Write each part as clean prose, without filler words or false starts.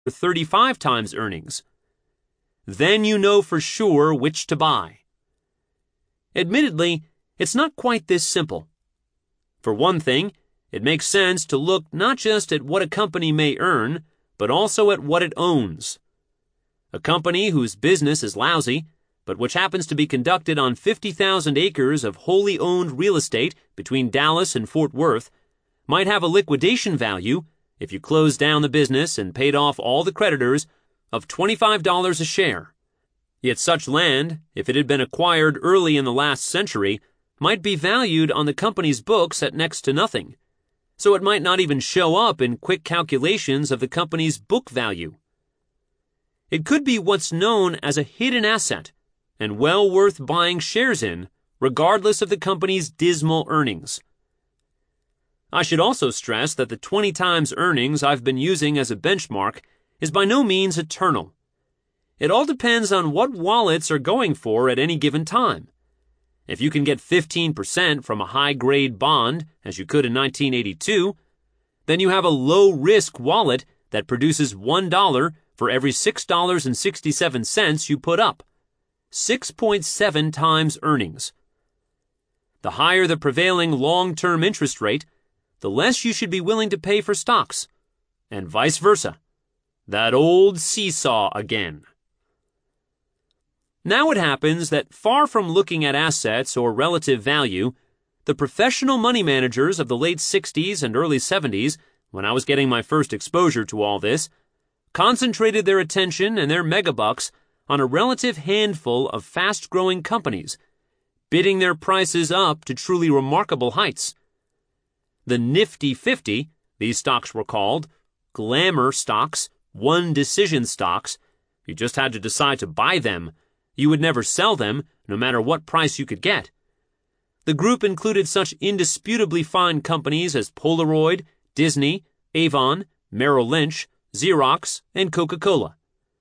35 times earnings. Then you know for sure which to buy. Admittedly, it's not quite this simple. For one thing, it makes sense to look not just at what a company may earn, but also at what it owns. A company whose business is lousy, but which happens to be conducted on 50,000 acres of wholly owned real estate between Dallas and Fort Worth, might have a liquidation value, if you closed down the business and paid off all the creditors, of $25 a share. Yet such land, if it had been acquired early in the last century, might be valued on the company's books at next to nothing, so it might not even show up in quick calculations of the company's book value. It could be what's known as a hidden asset, and well worth buying shares in, regardless of the company's dismal earnings. I should also stress that the 20 times earnings I've been using as a benchmark is by no means eternal. It all depends on what wallets are going for at any given time. If you can get 15% from a high-grade bond, as you could in 1982, then you have a low-risk wallet that produces $1 for every $6.67 you put up. 6.7 times earnings. The higher the prevailing long-term interest rate, the less you should be willing to pay for stocks, and vice versa. That old seesaw again. Now it happens that far from looking at assets or relative value, the professional money managers of the late 60s and early 70s, when I was getting my first exposure to all this, concentrated their attention and their megabucks on a relative handful of fast-growing companies, bidding their prices up to truly remarkable heights. The Nifty 50, these stocks were called, glamour stocks, one-decision stocks. You just had to decide to buy them. You would never sell them, no matter what price you could get. The group included such indisputably fine companies as Polaroid, Disney, Avon, Merrill Lynch, Xerox, and Coca-Cola.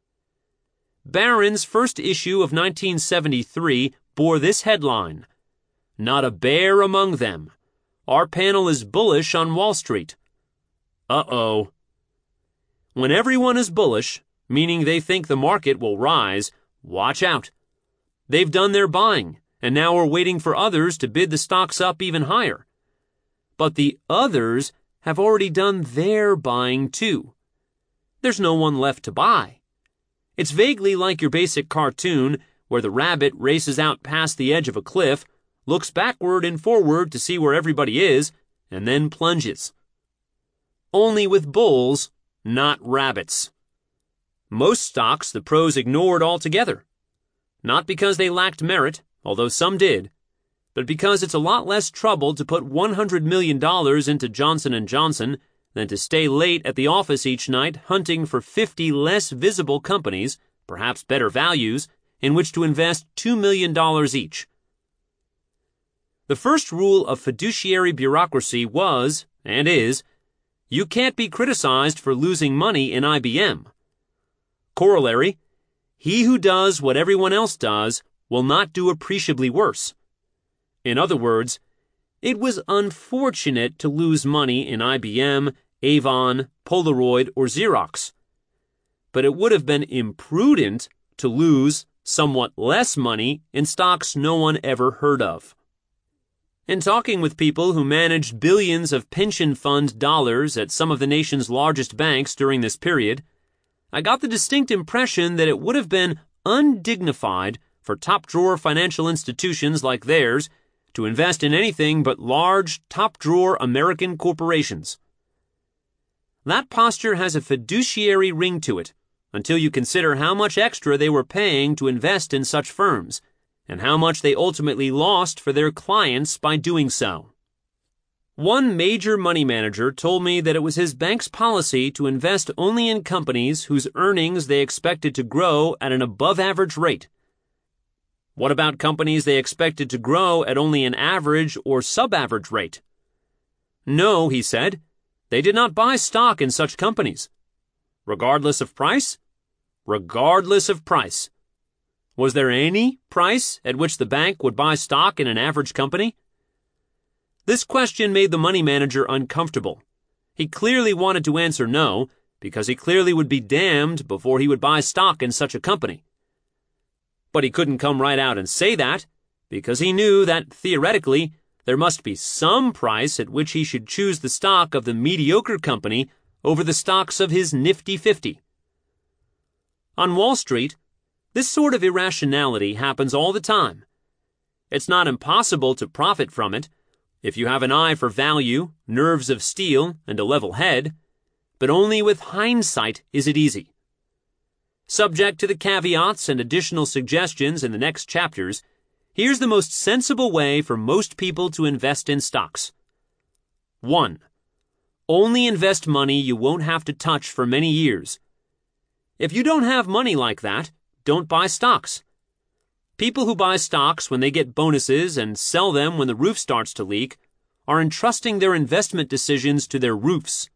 Barron's first issue of 1973 bore this headline: "Not a bear among them. Our panel is bullish on Wall Street." Uh-oh. When everyone is bullish, meaning they think the market will rise, watch out. They've done their buying, and now are waiting for others to bid the stocks up even higher. But the others have already done their buying too. There's no one left to buy. It's vaguely like your basic cartoon where the rabbit races out past the edge of a cliff, looks backward and forward to see where everybody is, and then plunges. Only with bulls, not rabbits. Most stocks the pros ignored altogether. Not because they lacked merit, although some did, but because it's a lot less trouble to put $100 million into Johnson & Johnson than to stay late at the office each night hunting for 50 less visible companies, perhaps better values, in which to invest $2 million each. The first rule of fiduciary bureaucracy was, and is, you can't be criticized for losing money in IBM. Corollary, he who does what everyone else does will not do appreciably worse. In other words, it was unfortunate to lose money in IBM, Avon, Polaroid, or Xerox. But it would have been imprudent to lose somewhat less money in stocks no one ever heard of. In talking with people who managed billions of pension fund dollars at some of the nation's largest banks during this period, I got the distinct impression that it would have been undignified for top-drawer financial institutions like theirs to invest in anything but large, top-drawer American corporations. That posture has a fiduciary ring to it, until you consider how much extra they were paying to invest in such firms, and how much they ultimately lost for their clients by doing so. One major money manager told me that it was his bank's policy to invest only in companies whose earnings they expected to grow at an above-average rate. What about companies they expected to grow at only an average or sub-average rate? No, he said, they did not buy stock in such companies. Regardless of price? Regardless of price. Was there any price at which the bank would buy stock in an average company? This question made the money manager uncomfortable. He clearly wanted to answer no, because he clearly would be damned before he would buy stock in such a company. But he couldn't come right out and say that, because he knew that, theoretically, there must be some price at which he should choose the stock of the mediocre company over the stocks of his Nifty 50. On Wall Street, this sort of irrationality happens all the time. It's not impossible to profit from it, if you have an eye for value, nerves of steel, and a level head, but only with hindsight is it easy. Subject to the caveats and additional suggestions in the next chapters, here's the most sensible way for most people to invest in stocks. 1. Only invest money you won't have to touch for many years. If you don't have money like that, don't buy stocks. People who buy stocks when they get bonuses and sell them when the roof starts to leak are entrusting their investment decisions to their roofs.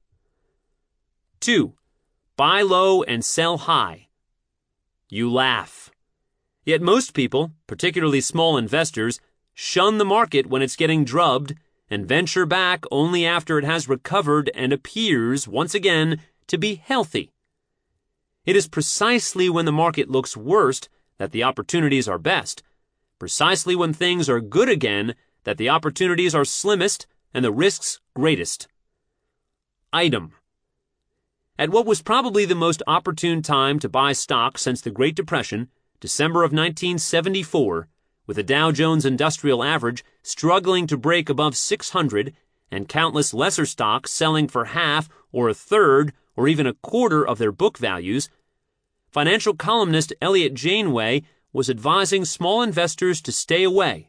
2. Buy low and sell high. You laugh. Yet most people, particularly small investors, shun the market when it's getting drubbed and venture back only after it has recovered and appears, once again, to be healthy. It is precisely when the market looks worst that the opportunities are best, precisely when things are good again that the opportunities are slimmest and the risks greatest. Item. At what was probably the most opportune time to buy stock since the Great Depression, December of 1974, with the Dow Jones Industrial Average struggling to break above 600 and countless lesser stocks selling for half or a third or even a quarter of their book values, financial columnist Elliot Janeway was advising small investors to stay away.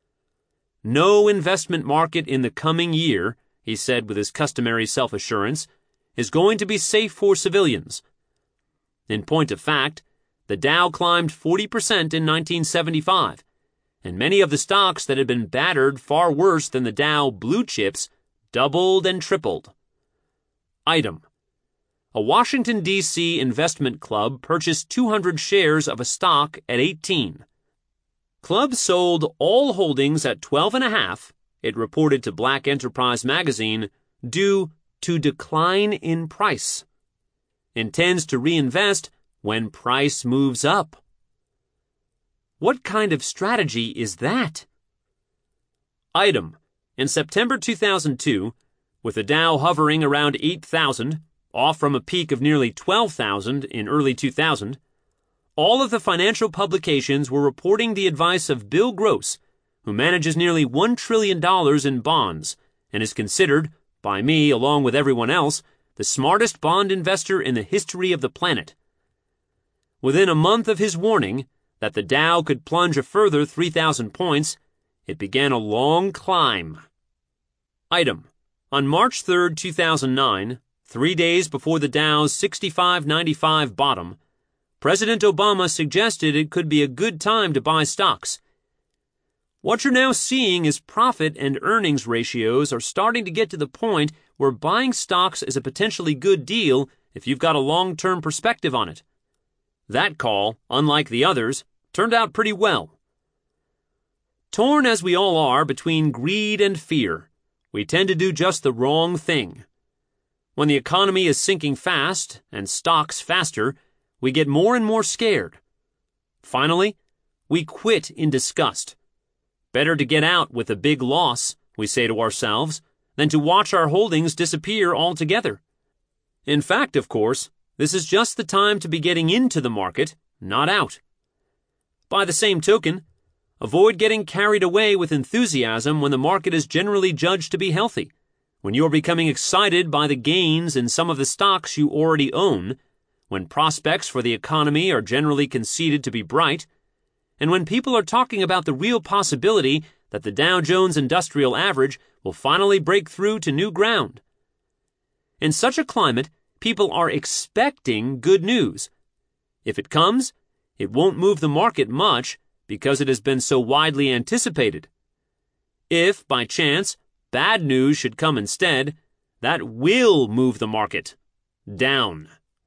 No investment market in the coming year, he said with his customary self-assurance, is going to be safe for civilians. In point of fact, the Dow climbed 40% in 1975, and many of the stocks that had been battered far worse than the Dow blue chips doubled and tripled. Item. A Washington, D.C. investment club purchased 200 shares of a stock at 18. Club sold all holdings at 12.5, it reported to Black Enterprise magazine, due to decline in price. Intends to reinvest when price moves up. What kind of strategy is that? Item. In September 2002, with the Dow hovering around 8,000, off from a peak of nearly 12,000 in early 2000, all of the financial publications were reporting the advice of Bill Gross, who manages nearly $1 trillion in bonds and is considered, by me along with everyone else, the smartest bond investor in the history of the planet. Within a month of his warning that the Dow could plunge a further 3,000 points, it began a long climb. Item. On March 3, 2009, 3 days before the Dow's 65.95 bottom, President Obama suggested it could be a good time to buy stocks. What you're now seeing is profit and earnings ratios are starting to get to the point where buying stocks is a potentially good deal if you've got a long-term perspective on it. That call, unlike the others, turned out pretty well. Torn as we all are between greed and fear, we tend to do just the wrong thing. When the economy is sinking fast, and stocks faster, we get more and more scared. Finally, we quit in disgust. Better to get out with a big loss, we say to ourselves, than to watch our holdings disappear altogether. In fact, of course, this is just the time to be getting into the market, not out. By the same token, avoid getting carried away with enthusiasm when the market is generally judged to be healthy, when you're becoming excited by the gains in some of the stocks you already own, when prospects for the economy are generally conceded to be bright, and when people are talking about the real possibility that the Dow Jones Industrial Average will finally break through to new ground. In such a climate, people are expecting good news. If it comes, it won't move the market much because it has been so widely anticipated. If, by chance, bad news should come instead, that will move the market down.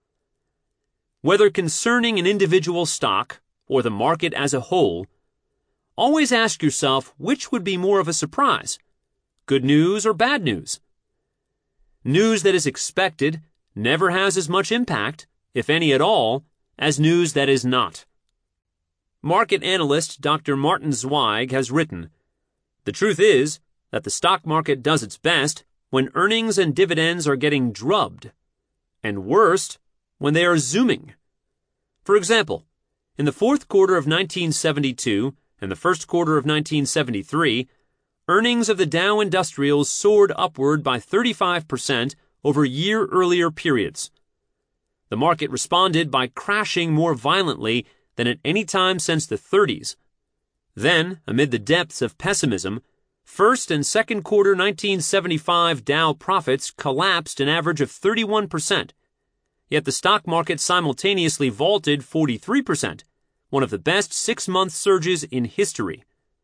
Whether concerning an individual stock or the market as a whole, always ask yourself which would be more of a surprise, good news or bad news. News that is expected, never has as much impact, if any at all, as news that is not. Market analyst Dr. Martin Zweig has written, "The truth is that the stock market does its best when earnings and dividends are getting drubbed, and worst when they are zooming. For example, in the fourth quarter of 1972 and the first quarter of 1973, earnings of the Dow Industrials soared upward by 35% over year-earlier periods. The market responded by crashing more violently than at any time since the 30s. Then, amid the depths of pessimism, first and second quarter 1975 Dow profits collapsed an average of 31%, yet the stock market simultaneously vaulted 43%, one of the best 6-month surges in history.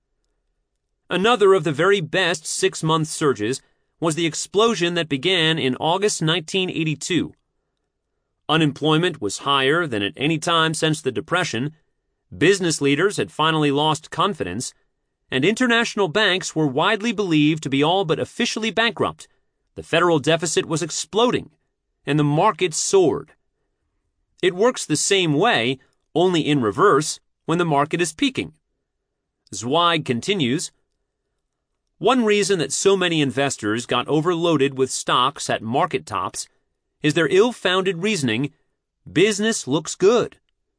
Another of the very best 6-month surges was the explosion that began in August 1982. Unemployment was higher than at any time since the Depression, business leaders had finally lost confidence, and international banks were widely believed to be all but officially bankrupt. The federal deficit was exploding, and the market soared. It works the same way, only in reverse, when the market is peaking." Zweig continues, "One reason that so many investors got overloaded with stocks at market tops is their ill-founded reasoning, business looks good.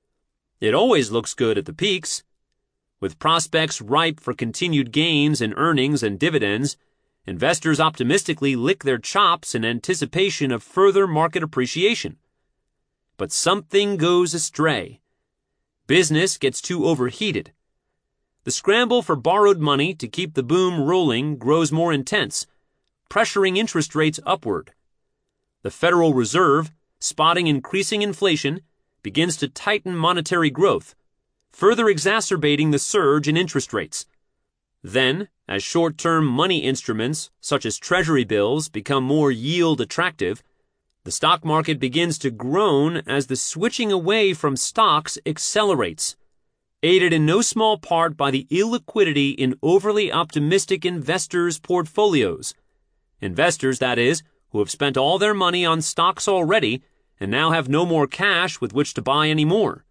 It always looks good at the peaks. With prospects ripe for continued gains in earnings and dividends, investors optimistically lick their chops in anticipation of further market appreciation. But something goes astray. Business gets too overheated. The scramble for borrowed money to keep the boom rolling grows more intense, pressuring interest rates upward. The Federal Reserve, spotting increasing inflation, begins to tighten monetary growth, further exacerbating the surge in interest rates. Then, as short-term money instruments, such as treasury bills, become more yield attractive, the stock market begins to groan as the switching away from stocks accelerates, aided in no small part by the illiquidity in overly optimistic investors' portfolios. Investors, that is, who have spent all their money on stocks already and now have no more cash with which to buy any more.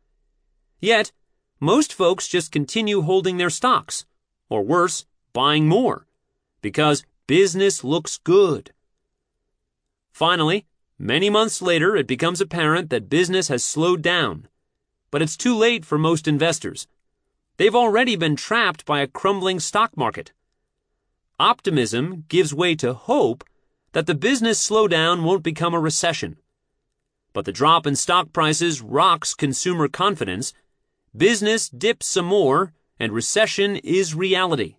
Yet, most folks just continue holding their stocks, or worse, buying more, because business looks good. Finally, many months later, it becomes apparent that business has slowed down, but it's too late for most investors. They've already been trapped by a crumbling stock market. Optimism gives way to hope that the business slowdown won't become a recession. But the drop in stock prices rocks consumer confidence, business dips some more, and recession is reality.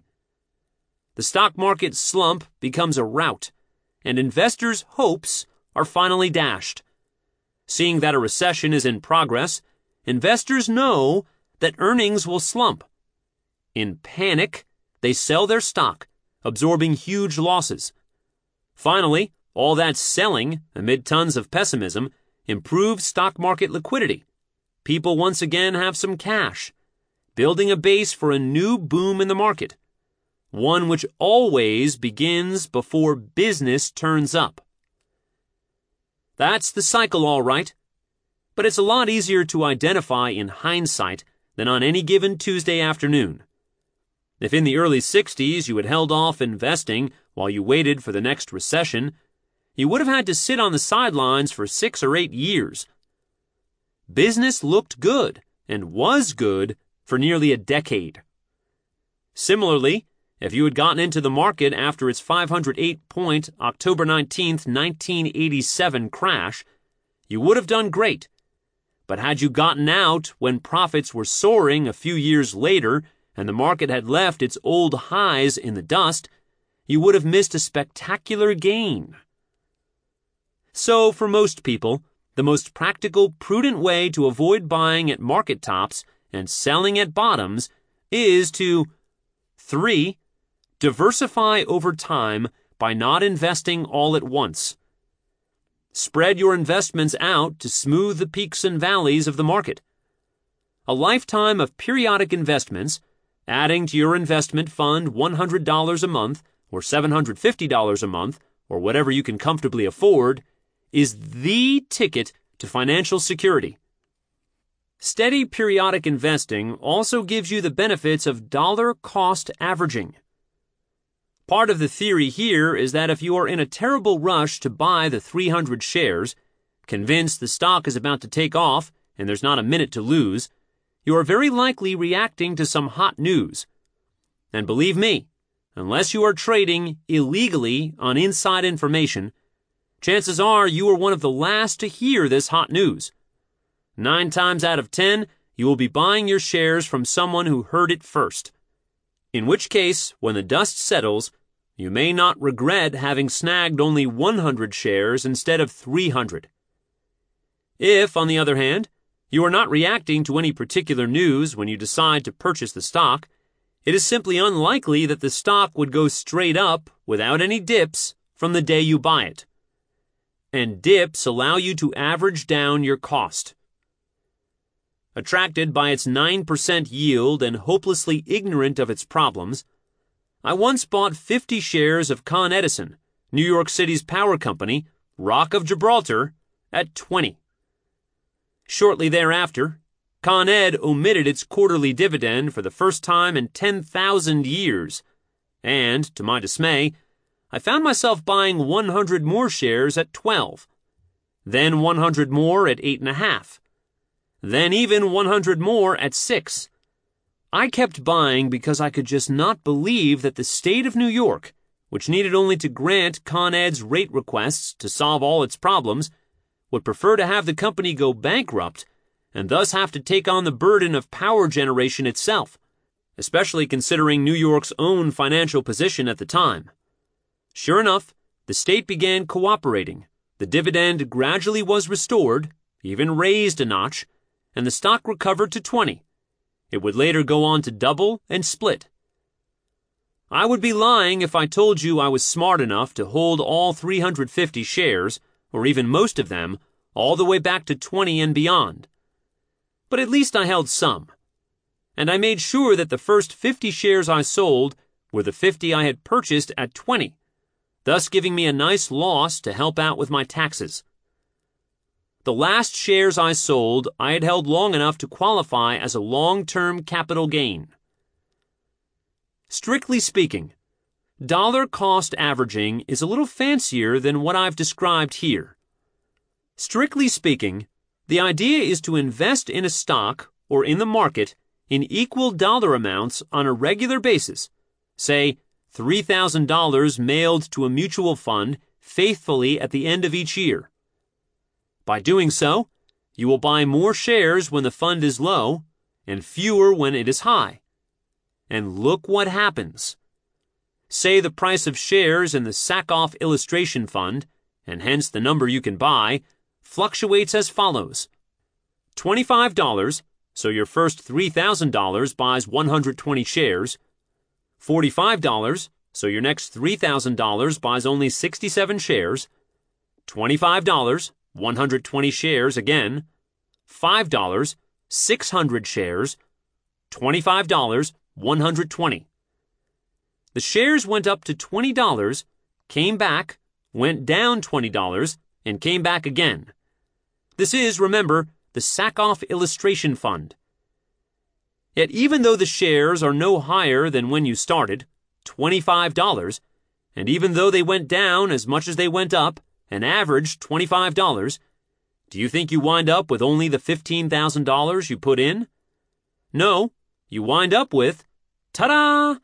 The stock market slump becomes a rout, and investors' hopes are finally dashed. Seeing that a recession is in progress, investors know that earnings will slump. In panic, they sell their stock, absorbing huge losses. Finally, all that selling, amid tons of pessimism, improves stock market liquidity. People once again have some cash, building a base for a new boom in the market, one which always begins before business turns up. That's the cycle, all right, but it's a lot easier to identify in hindsight than on any given Tuesday afternoon. If in the early 60s you had held off investing while you waited for the next recession, you would have had to sit on the sidelines for 6 or 8 years. Business looked good, and was good, for nearly a decade. Similarly, if you had gotten into the market after its 508-point October 19, 1987 crash, you would have done great. But had you gotten out when profits were soaring a few years later and the market had left its old highs in the dust, you would have missed a spectacular gain. So, for most people, the most practical, prudent way to avoid buying at market tops and selling at bottoms is to 3. Diversify over time by not investing all at once. Spread your investments out to smooth the peaks and valleys of the market. A lifetime of periodic investments, adding to your investment fund $100 a month or $750 a month or whatever you can comfortably afford, is the ticket to financial security. Steady periodic investing also gives you the benefits of dollar cost averaging. Part of the theory here is that if you are in a terrible rush to buy the 300 shares, convinced the stock is about to take off and there's not a minute to lose, you are very likely reacting to some hot news. And believe me, unless you are trading illegally on inside information, chances are you are one of the last to hear this hot news. 9 times out of 10, you will be buying your shares from someone who heard it first. In which case, when the dust settles, you may not regret having snagged only 100 shares instead of 300. If, on the other hand, you are not reacting to any particular news when you decide to purchase the stock, it is simply unlikely that the stock would go straight up without any dips from the day you buy it. And dips allow you to average down your cost. Attracted by its 9% yield and hopelessly ignorant of its problems, I once bought 50 shares of Con Edison, New York City's power company, Rock of Gibraltar, at 20. Shortly thereafter, Con Ed omitted its quarterly dividend for the first time in 10,000 years, and, to my dismay, I found myself buying 100 more shares at 12, then 100 more at 8.5, then even 100 more at 6. I kept buying because I could just not believe that the state of New York, which needed only to grant Con Ed's rate requests to solve all its problems, would prefer to have the company go bankrupt and thus have to take on the burden of power generation itself, especially considering New York's own financial position at the time. Sure enough, the state began cooperating, the dividend gradually was restored, even raised a notch, and the stock recovered to 20. It would later go on to double and split. I would be lying if I told you I was smart enough to hold all 350 shares, or even most of them, all the way back to 20 and beyond. But at least I held some. And I made sure that the first 50 shares I sold were the 50 I had purchased at 20, thus giving me a nice loss to help out with my taxes. The last shares I sold I had held long enough to qualify as a long-term capital gain. Strictly speaking, dollar cost averaging is a little fancier than what I've described here. Strictly speaking, the idea is to invest in a stock or in the market in equal dollar amounts on a regular basis, say $3,000 mailed to a mutual fund faithfully at the end of each year. By doing so, you will buy more shares when the fund is low and fewer when it is high. And look what happens. Say the price of shares in the Sackhoff Illustration Fund, and hence the number you can buy, fluctuates as follows. $25, so your first $3,000 buys 120 shares. $45, so your next $3,000 buys only 67 shares. $25, 120 shares again. $5, 600 shares. $25, 120. The shares went up to $20, came back, went down $20, and came back again. This is, remember, the Sackhoff Illustration Fund. Yet even though the shares are no higher than when you started, $25, and even though they went down as much as they went up, and averaged $25, do you think you wind up with only the $15,000 you put in? No, you wind up with, ta-da!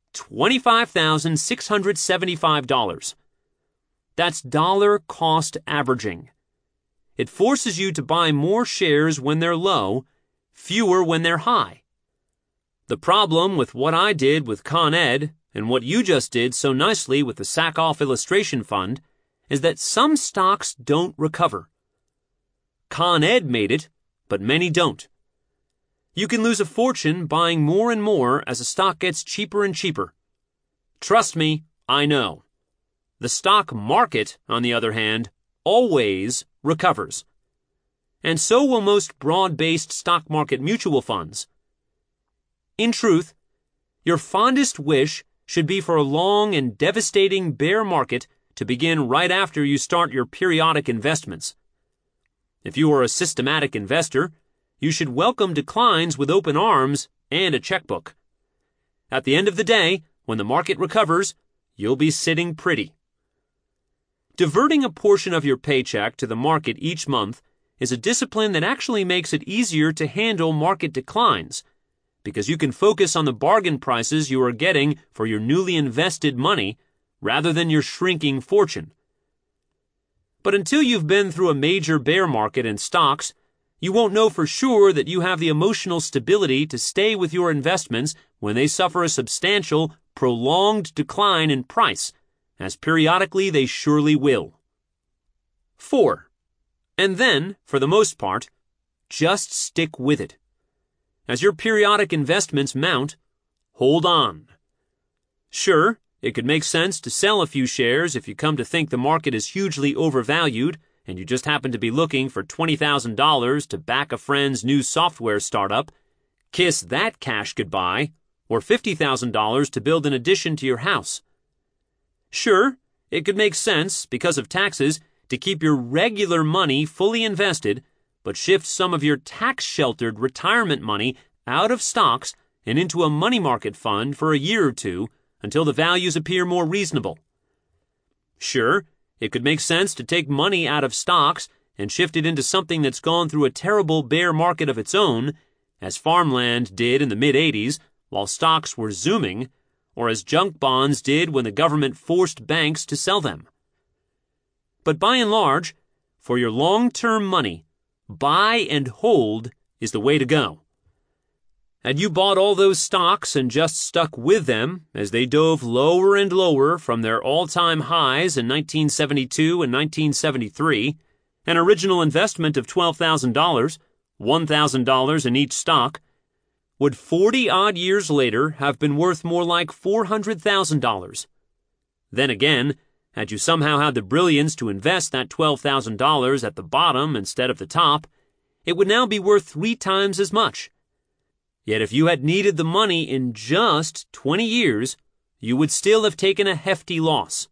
$25,675. That's dollar cost averaging. It forces you to buy more shares when they're low, fewer when they're high. The problem with what I did with Con Ed and what you just did so nicely with the Sackhoff Illustration Fund is that some stocks don't recover. Con Ed made it, but many don't. You can lose a fortune buying more and more as a stock gets cheaper and cheaper. Trust me, I know. The stock market, on the other hand, always recovers. And so will most broad-based stock market mutual funds. In truth, your fondest wish should be for a long and devastating bear market to begin right after you start your periodic investments. If you are a systematic investor, you should welcome declines with open arms and a checkbook. At the end of the day, when the market recovers, you'll be sitting pretty. Diverting a portion of your paycheck to the market each month is a discipline that actually makes it easier to handle market declines, because you can focus on the bargain prices you are getting for your newly invested money rather than your shrinking fortune. But until you've been through a major bear market in stocks, you won't know for sure that you have the emotional stability to stay with your investments when they suffer a substantial, prolonged decline in price, as periodically they surely will. 4. And then, for the most part, just stick with it. As your periodic investments mount, hold on. Sure, it could make sense to sell a few shares if you come to think the market is hugely overvalued and you just happen to be looking for $20,000 to back a friend's new software startup, kiss that cash goodbye, or $50,000 to build an addition to your house. Sure, it could make sense, because of taxes, to keep your regular money fully invested, but shift some of your tax-sheltered retirement money out of stocks and into a money market fund for a year or two until the values appear more reasonable. Sure, it could make sense to take money out of stocks and shift it into something that's gone through a terrible bear market of its own, as farmland did in the mid-'80s while stocks were zooming, or as junk bonds did when the government forced banks to sell them. But by and large, for your long-term money, buy and hold is the way to go. Had you bought all those stocks and just stuck with them as they dove lower and lower from their all-time highs in 1972 and 1973, an original investment of $12,000, $1,000 in each stock, would 40-odd years later have been worth more like $400,000. Then again, had you somehow had the brilliance to invest that $12,000 at the bottom instead of the top, it would now be worth 3 times as much. Yet if you had needed the money in just 20 years, you would still have taken a hefty loss.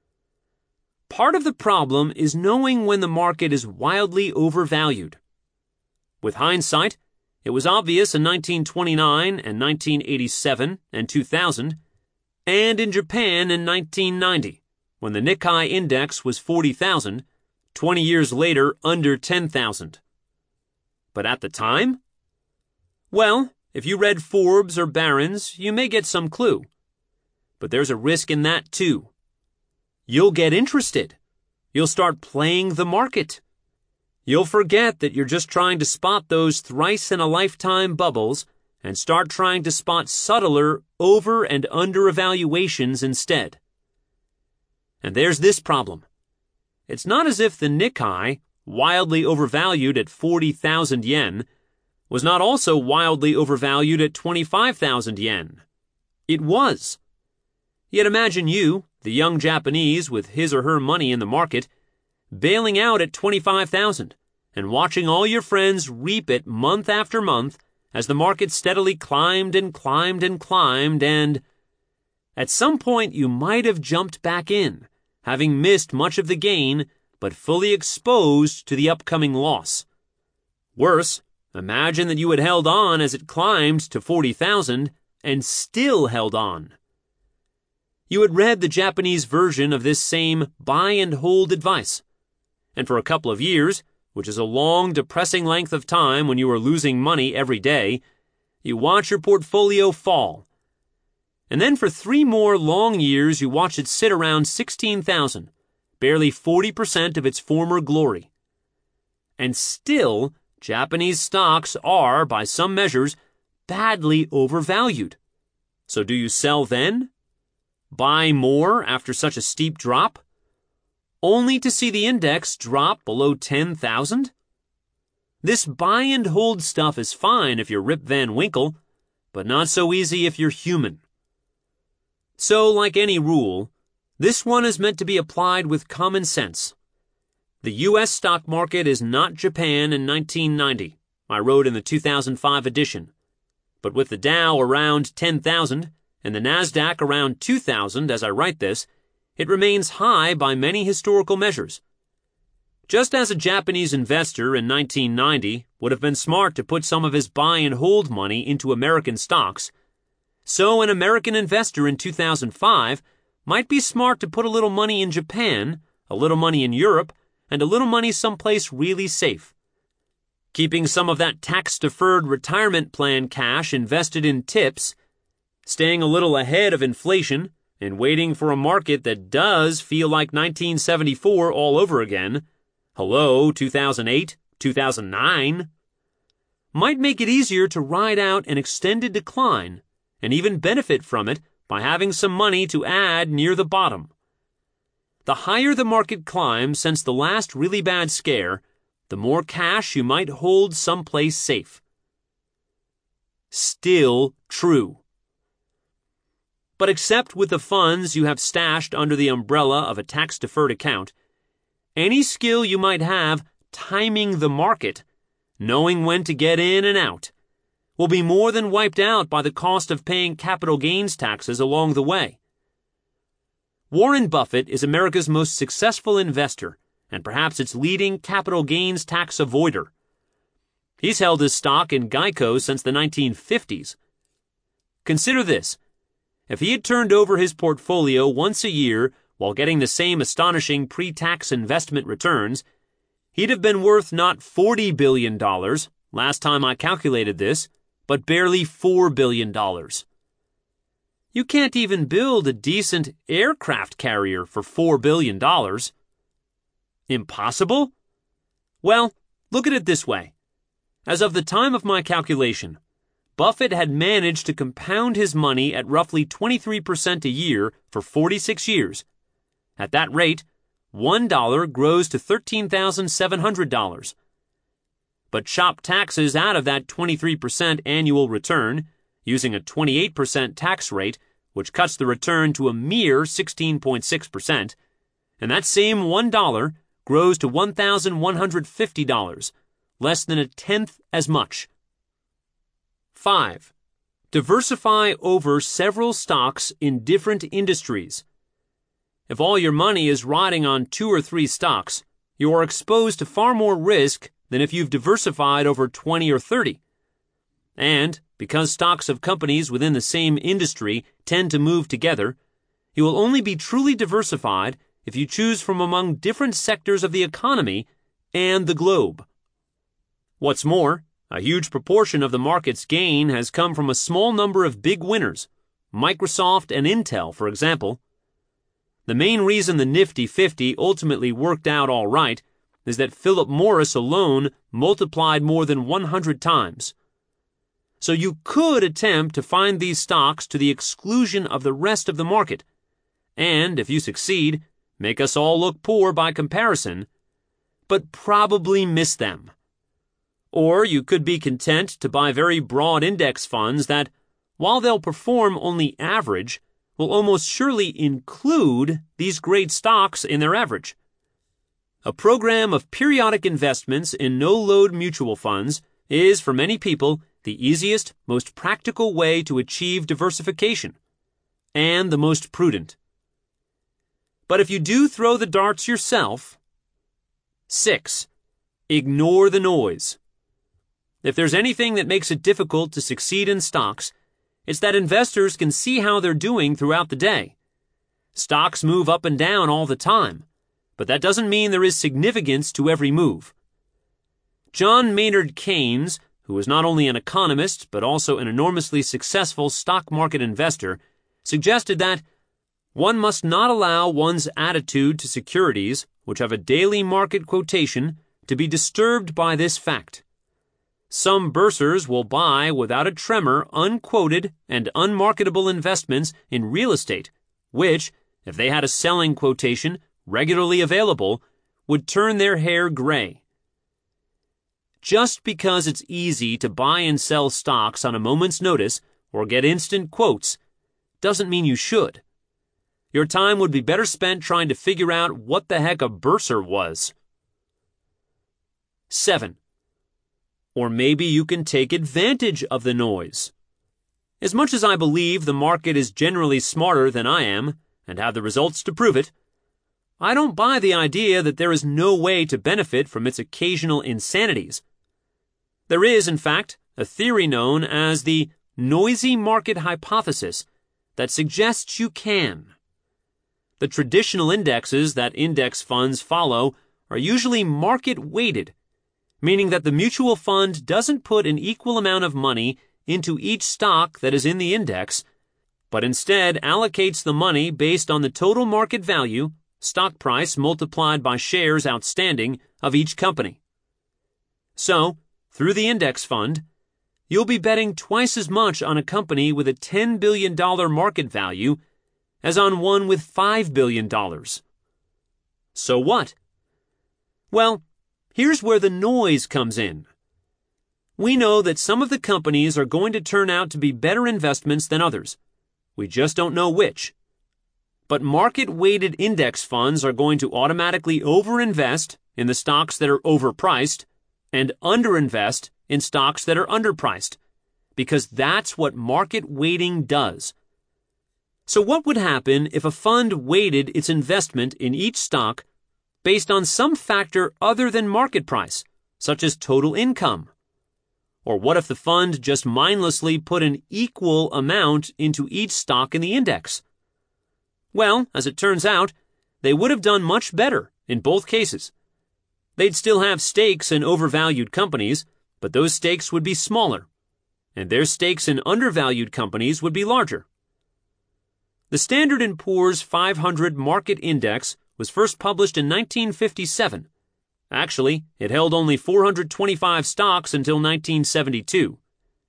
Part of the problem is knowing when the market is wildly overvalued. With hindsight, it was obvious in 1929 and 1987 and 2000, and in Japan in 1990, when the Nikkei index was 40,000, 20 years later under 10,000. But at the time? Well, if you read Forbes or Barron's, you may get some clue. But there's a risk in that too. You'll get interested. You'll start playing the market. You'll forget that you're just trying to spot those thrice-in-a-lifetime bubbles and start trying to spot subtler over- and under-evaluations instead. And there's this problem. It's not as if the Nikkei, wildly overvalued at 40,000 yen, was not also wildly overvalued at 25,000 yen. It was. Yet imagine you, the young Japanese with his or her money in the market, bailing out at 25,000 and watching all your friends reap it month after month as the market steadily climbed and climbed and climbed, and at some point you might have jumped back in, having missed much of the gain but fully exposed to the upcoming loss. Worse, imagine that you had held on as it climbed to 40,000 and still held on. You had read the Japanese version of this same buy and hold advice, and for a couple of years, which is a long, depressing length of time when you are losing money every day, you watch your portfolio fall. And then for 3 more long years you watch it sit around 16,000, barely 40% of its former glory. And still, Japanese stocks are, by some measures, badly overvalued. So do you sell then? Buy more after such a steep drop? Only to see the index drop below 10,000? This buy and hold stuff is fine if you're Rip Van Winkle, but not so easy if you're human. So, like any rule, this one is meant to be applied with common sense. The U.S. stock market is not Japan in 1990, I wrote in the 2005 edition. But with the Dow around 10,000 and the NASDAQ around 2,000 as I write this, It remains high by many historical measures. Just as a Japanese investor in 1990 would have been smart to put some of his buy and hold money into American stocks, so an American investor in 2005 might be smart to put a little money in Japan, a little money in Europe, and a little money someplace really safe. Keeping some of that tax-deferred retirement plan cash invested in TIPS, staying a little ahead of inflation, and waiting for a market that does feel like 1974 all over again, hello, 2008, 2009, might make it easier to ride out an extended decline and even benefit from it by having some money to add near the bottom. The higher the market climbs since the last really bad scare, the more cash you might hold someplace safe. Still true. But except with the funds you have stashed under the umbrella of a tax-deferred account, any skill you might have timing the market, knowing when to get in and out, will be more than wiped out by the cost of paying capital gains taxes along the way. Warren Buffett is America's most successful investor and perhaps its leading capital gains tax avoider. He's held his stock in Geico since the 1950s. Consider this. If he had turned over his portfolio once a year while getting the same astonishing pre-tax investment returns, he'd have been worth not $40 billion, last time I calculated this, but barely $4 billion. You can't even build a decent aircraft carrier for $4 billion. Impossible? Well, look at it this way. As of the time of my calculation, Buffett had managed to compound his money at roughly 23% a year for 46 years. At that rate, $1 grows to $13,700. But chop taxes out of that 23% annual return, using a 28% tax rate, which cuts the return to a mere 16.6%, and that same $1 grows to $1,150, less than a tenth as much. 5. Diversify over several stocks in different industries. If all your money is riding on 2 or 3 stocks, you are exposed to far more risk than if you've diversified over 20 or 30. And, because stocks of companies within the same industry tend to move together, you will only be truly diversified if you choose from among different sectors of the economy and the globe. What's more, a huge proportion of the market's gain has come from a small number of big winners, Microsoft and Intel, for example. The main reason the Nifty 50 ultimately worked out all right is that Philip Morris alone multiplied more than 100 times. So you could attempt to find these stocks to the exclusion of the rest of the market, and if you succeed, make us all look poor by comparison, but probably miss them. Or you could be content to buy very broad index funds that, while they'll perform only average, will almost surely include these great stocks in their average. A program of periodic investments in no-load mutual funds is, for many people, the easiest, most practical way to achieve diversification, and the most prudent. But if you do throw the darts yourself... 6. Ignore the noise. If there's anything that makes it difficult to succeed in stocks, it's that investors can see how they're doing throughout the day. Stocks move up and down all the time, but that doesn't mean there is significance to every move. John Maynard Keynes, who was not only an economist but also an enormously successful stock market investor, suggested that one must not allow one's attitude to securities, which have a daily market quotation, to be disturbed by this fact. Some bursars will buy without a tremor unquoted and unmarketable investments in real estate, which, if they had a selling quotation regularly available, would turn their hair gray. Just because it's easy to buy and sell stocks on a moment's notice or get instant quotes doesn't mean you should. Your time would be better spent trying to figure out what the heck a bursar was. 7. Or maybe you can take advantage of the noise. As much as I believe the market is generally smarter than I am, and have the results to prove it, I don't buy the idea that there is no way to benefit from its occasional insanities. There is, in fact, a theory known as the noisy market hypothesis that suggests you can. The traditional indexes that index funds follow are usually market-weighted, meaning that the mutual fund doesn't put an equal amount of money into each stock that is in the index, but instead allocates the money based on the total market value, stock price multiplied by shares outstanding, of each company. So, through the index fund, you'll be betting twice as much on a company with a $10 billion market value as on one with $5 billion. So what? Well, here's where the noise comes in. We know that some of the companies are going to turn out to be better investments than others. We just don't know which. But market-weighted index funds are going to automatically overinvest in the stocks that are overpriced and underinvest in stocks that are underpriced, because that's what market weighting does. So what would happen if a fund weighted its investment in each stock based on some factor other than market price, such as total income? Or what if the fund just mindlessly put an equal amount into each stock in the index? Well, as it turns out, they would have done much better in both cases. They'd still have stakes in overvalued companies, but those stakes would be smaller, and their stakes in undervalued companies would be larger. The Standard & Poor's 500 Market Index was first published in 1957. Actually, it held only 425 stocks until 1972.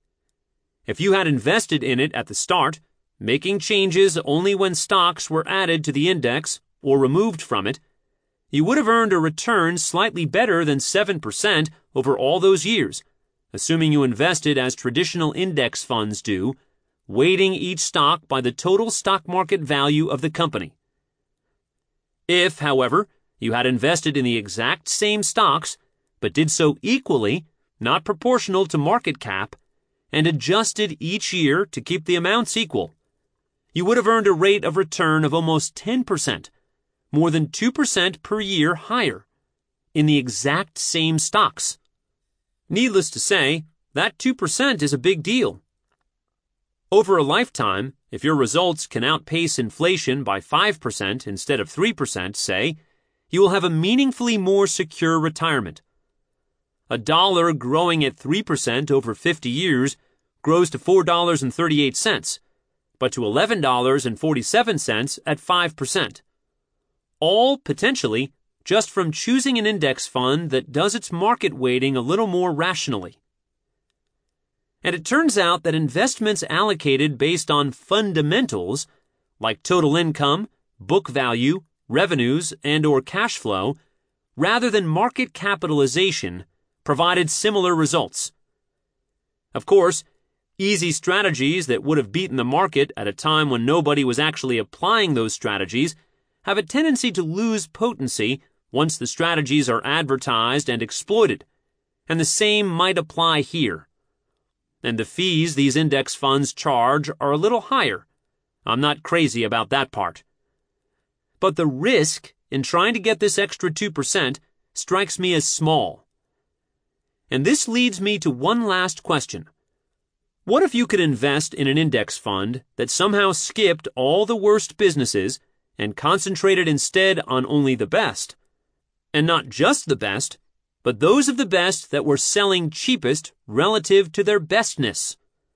If you had invested in it at the start, making changes only when stocks were added to the index or removed from it, you would have earned a return slightly better than 7% over all those years, assuming you invested as traditional index funds do, weighting each stock by the total stock market value of the company. If, however, you had invested in the exact same stocks, but did so equally, not proportional to market cap, and adjusted each year to keep the amounts equal, you would have earned a rate of return of almost 10%, more than 2% per year higher, in the exact same stocks. Needless to say, that 2% is a big deal. Over a lifetime, if your results can outpace inflation by 5% instead of 3%, say, you will have a meaningfully more secure retirement. $1 growing at 3% over 50 years grows to $4.38, but to $11.47 at 5%. All, potentially, just from choosing an index fund that does its market weighting a little more rationally. And it turns out that investments allocated based on fundamentals, like total income, book value, revenues, and/or cash flow, rather than market capitalization, provided similar results. Of course, easy strategies that would have beaten the market at a time when nobody was actually applying those strategies have a tendency to lose potency once the strategies are advertised and exploited, and the same might apply here. And the fees these index funds charge are a little higher. I'm not crazy about that part. But the risk in trying to get this extra 2% strikes me as small. And this leads me to one last question. What if you could invest in an index fund that somehow skipped all the worst businesses and concentrated instead on only the best? And not just the best, but those of the best that were selling cheapest relative to their bestness.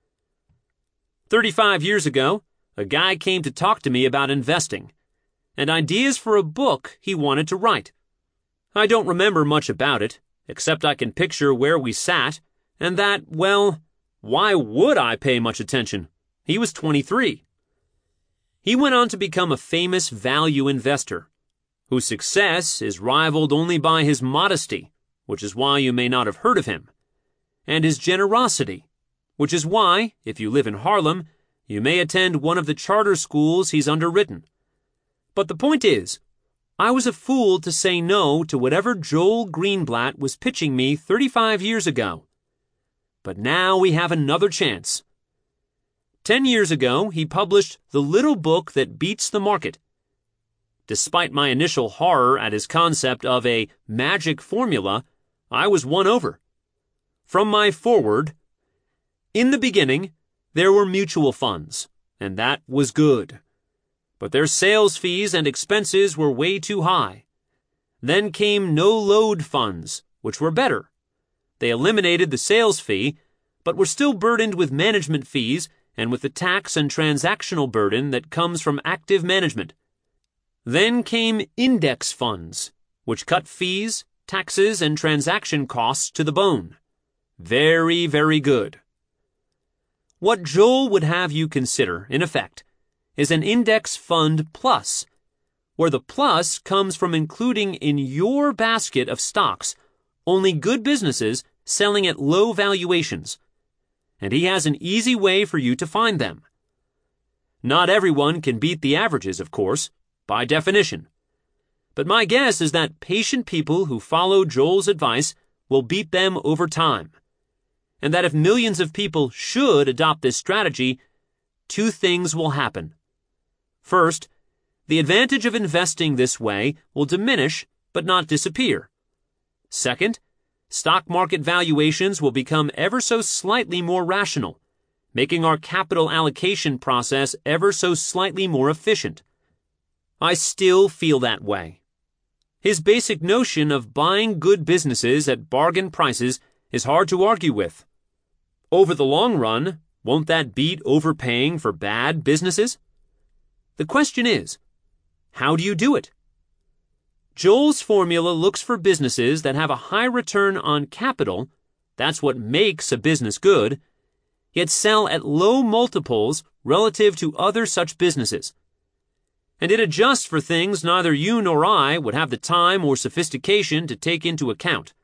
35 years ago, a guy came to talk to me about investing and ideas for a book he wanted to write. I don't remember much about it, except I can picture where we sat, and that, well, why would I pay much attention? He was 23. He went on to become a famous value investor, whose success is rivaled only by his modesty, which is why you may not have heard of him, and his generosity, which is why, if you live in Harlem, you may attend one of the charter schools he's underwritten. But the point is, I was a fool to say no to whatever Joel Greenblatt was pitching me 35 years ago. But now we have another chance. 10 years ago, he published The Little Book That Beats the Market, Despite my initial horror at his concept of a magic formula, I was won over. From my foreword, in the beginning, there were mutual funds, and that was good. But their sales fees and expenses were way too high. Then came no-load funds, which were better. They eliminated the sales fee, but were still burdened with management fees and with the tax and transactional burden that comes from active management. Then came index funds, which cut fees, taxes, and transaction costs to the bone. Very, very good. What Joel would have you consider, in effect, is an index fund plus, where the plus comes from including in your basket of stocks only good businesses selling at low valuations, and he has an easy way for you to find them. Not everyone can beat the averages, of course, by definition. But my guess is that patient people who follow Joel's advice will beat them over time, and that if millions of people should adopt this strategy, two things will happen. First, the advantage of investing this way will diminish but not disappear. Second, stock market valuations will become ever so slightly more rational, making our capital allocation process ever so slightly more efficient. I still feel that way. His basic notion of buying good businesses at bargain prices is hard to argue with. Over the long run, won't that beat overpaying for bad businesses? The question is, how do you do it? Joel's formula looks for businesses that have a high return on capital, that's what makes a business good, yet sell at low multiples relative to other such businesses. And it adjusts for things neither you nor I would have the time or sophistication to take into account.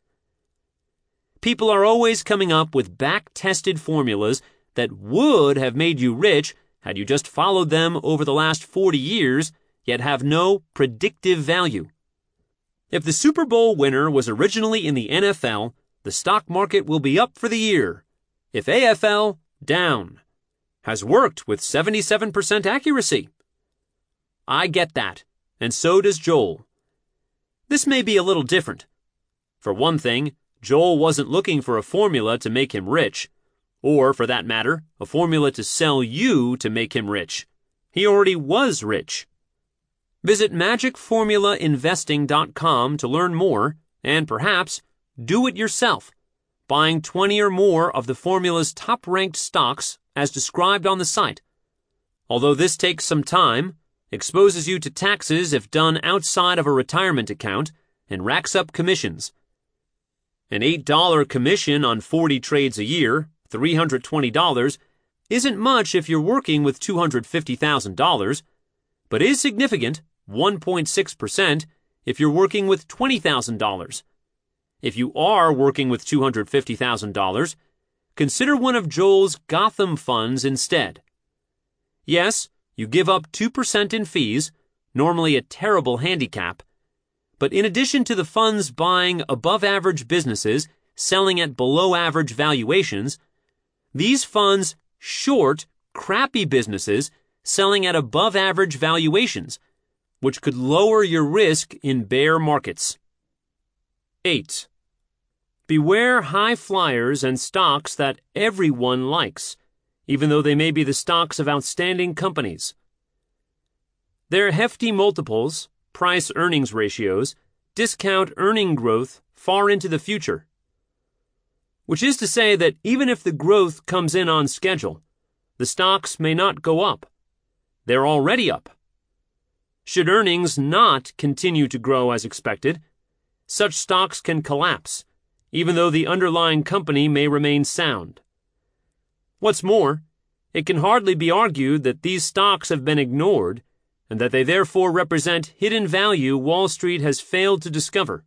People are always coming up with back-tested formulas that would have made you rich had you just followed them over the last 40 years, yet have no predictive value. If the Super Bowl winner was originally in the NFL, the stock market will be up for the year. If AFL, down. Has worked with 77% accuracy. I get that, and so does Joel. This may be a little different. For one thing, Joel wasn't looking for a formula to make him rich, or, for that matter, a formula to sell you to make him rich. He already was rich. Visit magicformulainvesting.com to learn more, and perhaps do it yourself, buying 20 or more of the formula's top-ranked stocks as described on the site. Although this takes some time, exposes you to taxes if done outside of a retirement account, and racks up commissions. An $8 commission on 40 trades a year, $320, isn't much if you're working with $250,000, but is significant, 1.6%, if you're working with $20,000. If you are working with $250,000, consider one of Joel's Gotham funds instead. Yes, you give up 2% in fees, normally a terrible handicap, but in addition to the funds buying above-average businesses selling at below-average valuations, these funds short crappy businesses selling at above-average valuations, which could lower your risk in bear markets. 8. Beware high flyers and stocks that everyone likes, even though they may be the stocks of outstanding companies. Their hefty multiples, price-earnings ratios, discount earning growth far into the future. Which is to say that even if the growth comes in on schedule, the stocks may not go up. They're already up. Should earnings not continue to grow as expected, such stocks can collapse, even though the underlying company may remain sound. What's more, it can hardly be argued that these stocks have been ignored and that they therefore represent hidden value Wall Street has failed to discover.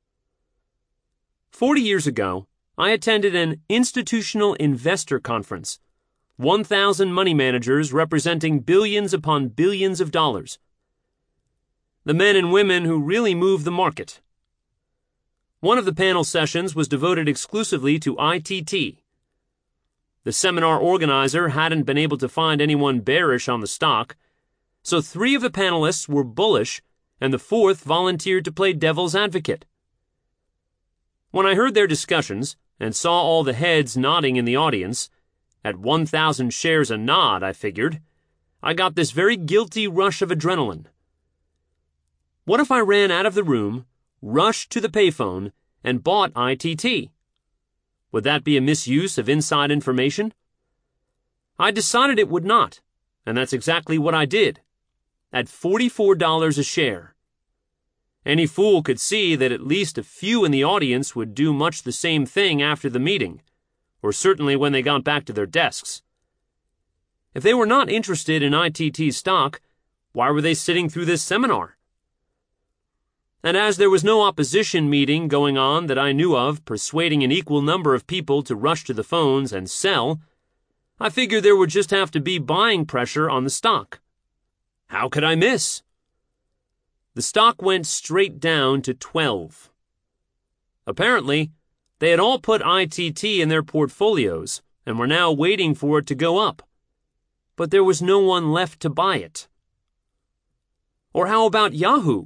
40 years ago, I attended an institutional investor conference, 1,000 money managers representing billions upon billions of dollars. The men and women who really move the market. One of the panel sessions was devoted exclusively to ITT. The seminar organizer hadn't been able to find anyone bearish on the stock, so 3 of the panelists were bullish and the fourth volunteered to play devil's advocate. When I heard their discussions and saw all the heads nodding in the audience, at 1,000 shares a nod, I figured, I got this very guilty rush of adrenaline. What if I ran out of the room, rushed to the payphone, and bought ITT? Would that be a misuse of inside information? I decided it would not, and that's exactly what I did, at $44 a share. Any fool could see that at least a few in the audience would do much the same thing after the meeting, or certainly when they got back to their desks. If they were not interested in ITT stock, why were they sitting through this seminar? And as there was no opposition meeting going on that I knew of persuading an equal number of people to rush to the phones and sell, I figured there would just have to be buying pressure on the stock. How could I miss? The stock went straight down to 12. Apparently, they had all put ITT in their portfolios and were now waiting for it to go up. But there was no one left to buy it. Or how about Yahoo?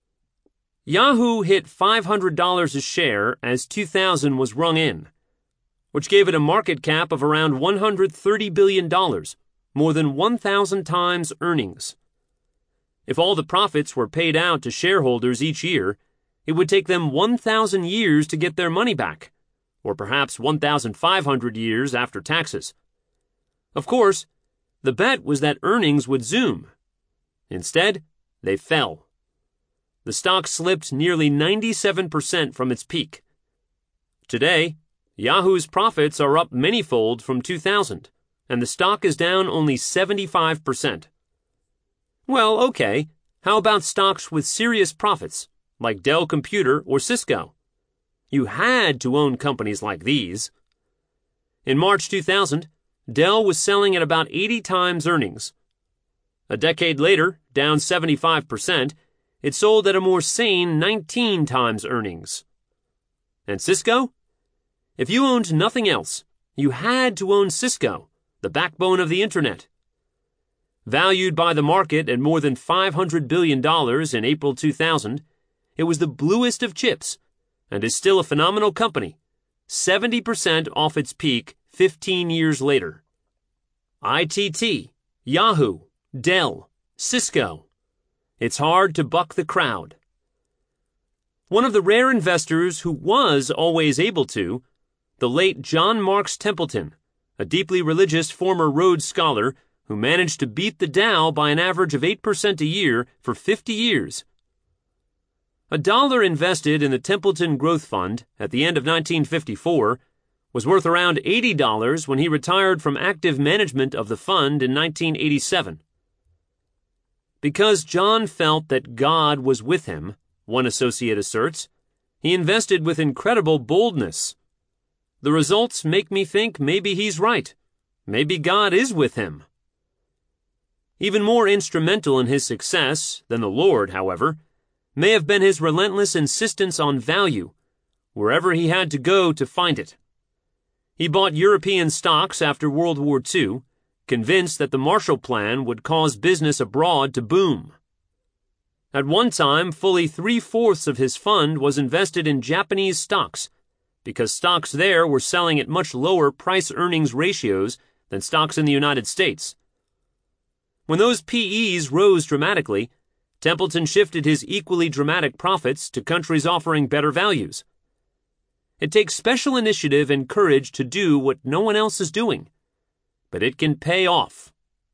Yahoo hit $500 a share as 2000 was rung in, which gave it a market cap of around $130 billion, more than 1,000 times earnings. If all the profits were paid out to shareholders each year, it would take them 1,000 years to get their money back, or perhaps 1,500 years after taxes. Of course, the bet was that earnings would zoom. Instead, they fell. The stock slipped nearly 97% from its peak. Today, Yahoo's profits are up manyfold from 2000, and the stock is down only 75%. Well, okay, how about stocks with serious profits, like Dell Computer or Cisco? You had to own companies like these. In March 2000, Dell was selling at about 80 times earnings. A decade later, down 75%, it sold at a more sane 19 times earnings. And Cisco? If you owned nothing else, you had to own Cisco, the backbone of the Internet. Valued by the market at more than $500 billion in April 2000, it was the bluest of chips and is still a phenomenal company, 70% off its peak 15 years later. ITT, Yahoo, Dell, Cisco. It's hard to buck the crowd. One of the rare investors who was always able to, the late John Marks Templeton, a deeply religious former Rhodes Scholar who managed to beat the Dow by an average of 8% a year for 50 years. $1 invested in the Templeton Growth Fund at the end of 1954 was worth around $80 when he retired from active management of the fund in 1987. Because John felt that God was with him, one associate asserts, he invested with incredible boldness. The results make me think maybe he's right. Maybe God is with him. Even more instrumental in his success than the Lord, however, may have been his relentless insistence on value, wherever he had to go to find it. He bought European stocks after World War II, convinced that the Marshall Plan would cause business abroad to boom. At one time, fully 3/4 of his fund was invested in Japanese stocks, because stocks there were selling at much lower price-earnings ratios than stocks in the United States. When those PEs rose dramatically, Templeton shifted his equally dramatic profits to countries offering better values. It takes special initiative and courage to do what no one else is doing, but it can pay off.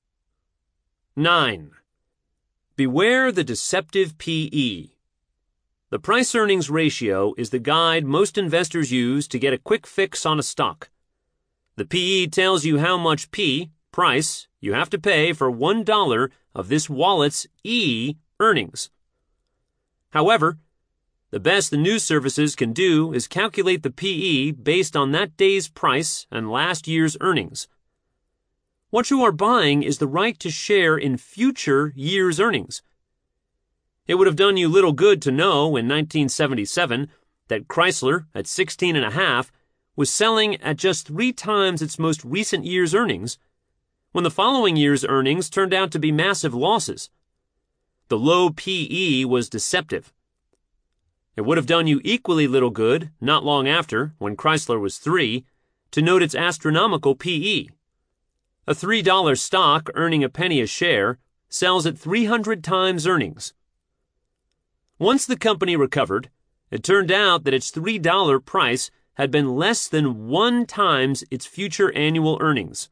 9. Beware the deceptive PE. The price-earnings ratio is the guide most investors use to get a quick fix on a stock. The PE tells you how much price, you have to pay for $1 of this wallet's earnings. However, the best the news services can do is calculate the PE based on that day's price and last year's earnings. What you are buying is the right to share in future years' earnings. It would have done you little good to know in 1977 that Chrysler, at 16.5, was selling at just 3 times its most recent year's earnings, when the following year's earnings turned out to be massive losses. The low P/E was deceptive. It would have done you equally little good, not long after, when Chrysler was 3, to note its astronomical P/E. A $3 stock earning a penny a share sells at 300 times earnings. Once the company recovered, it turned out that its $3 price had been less than 1 times its future annual earnings.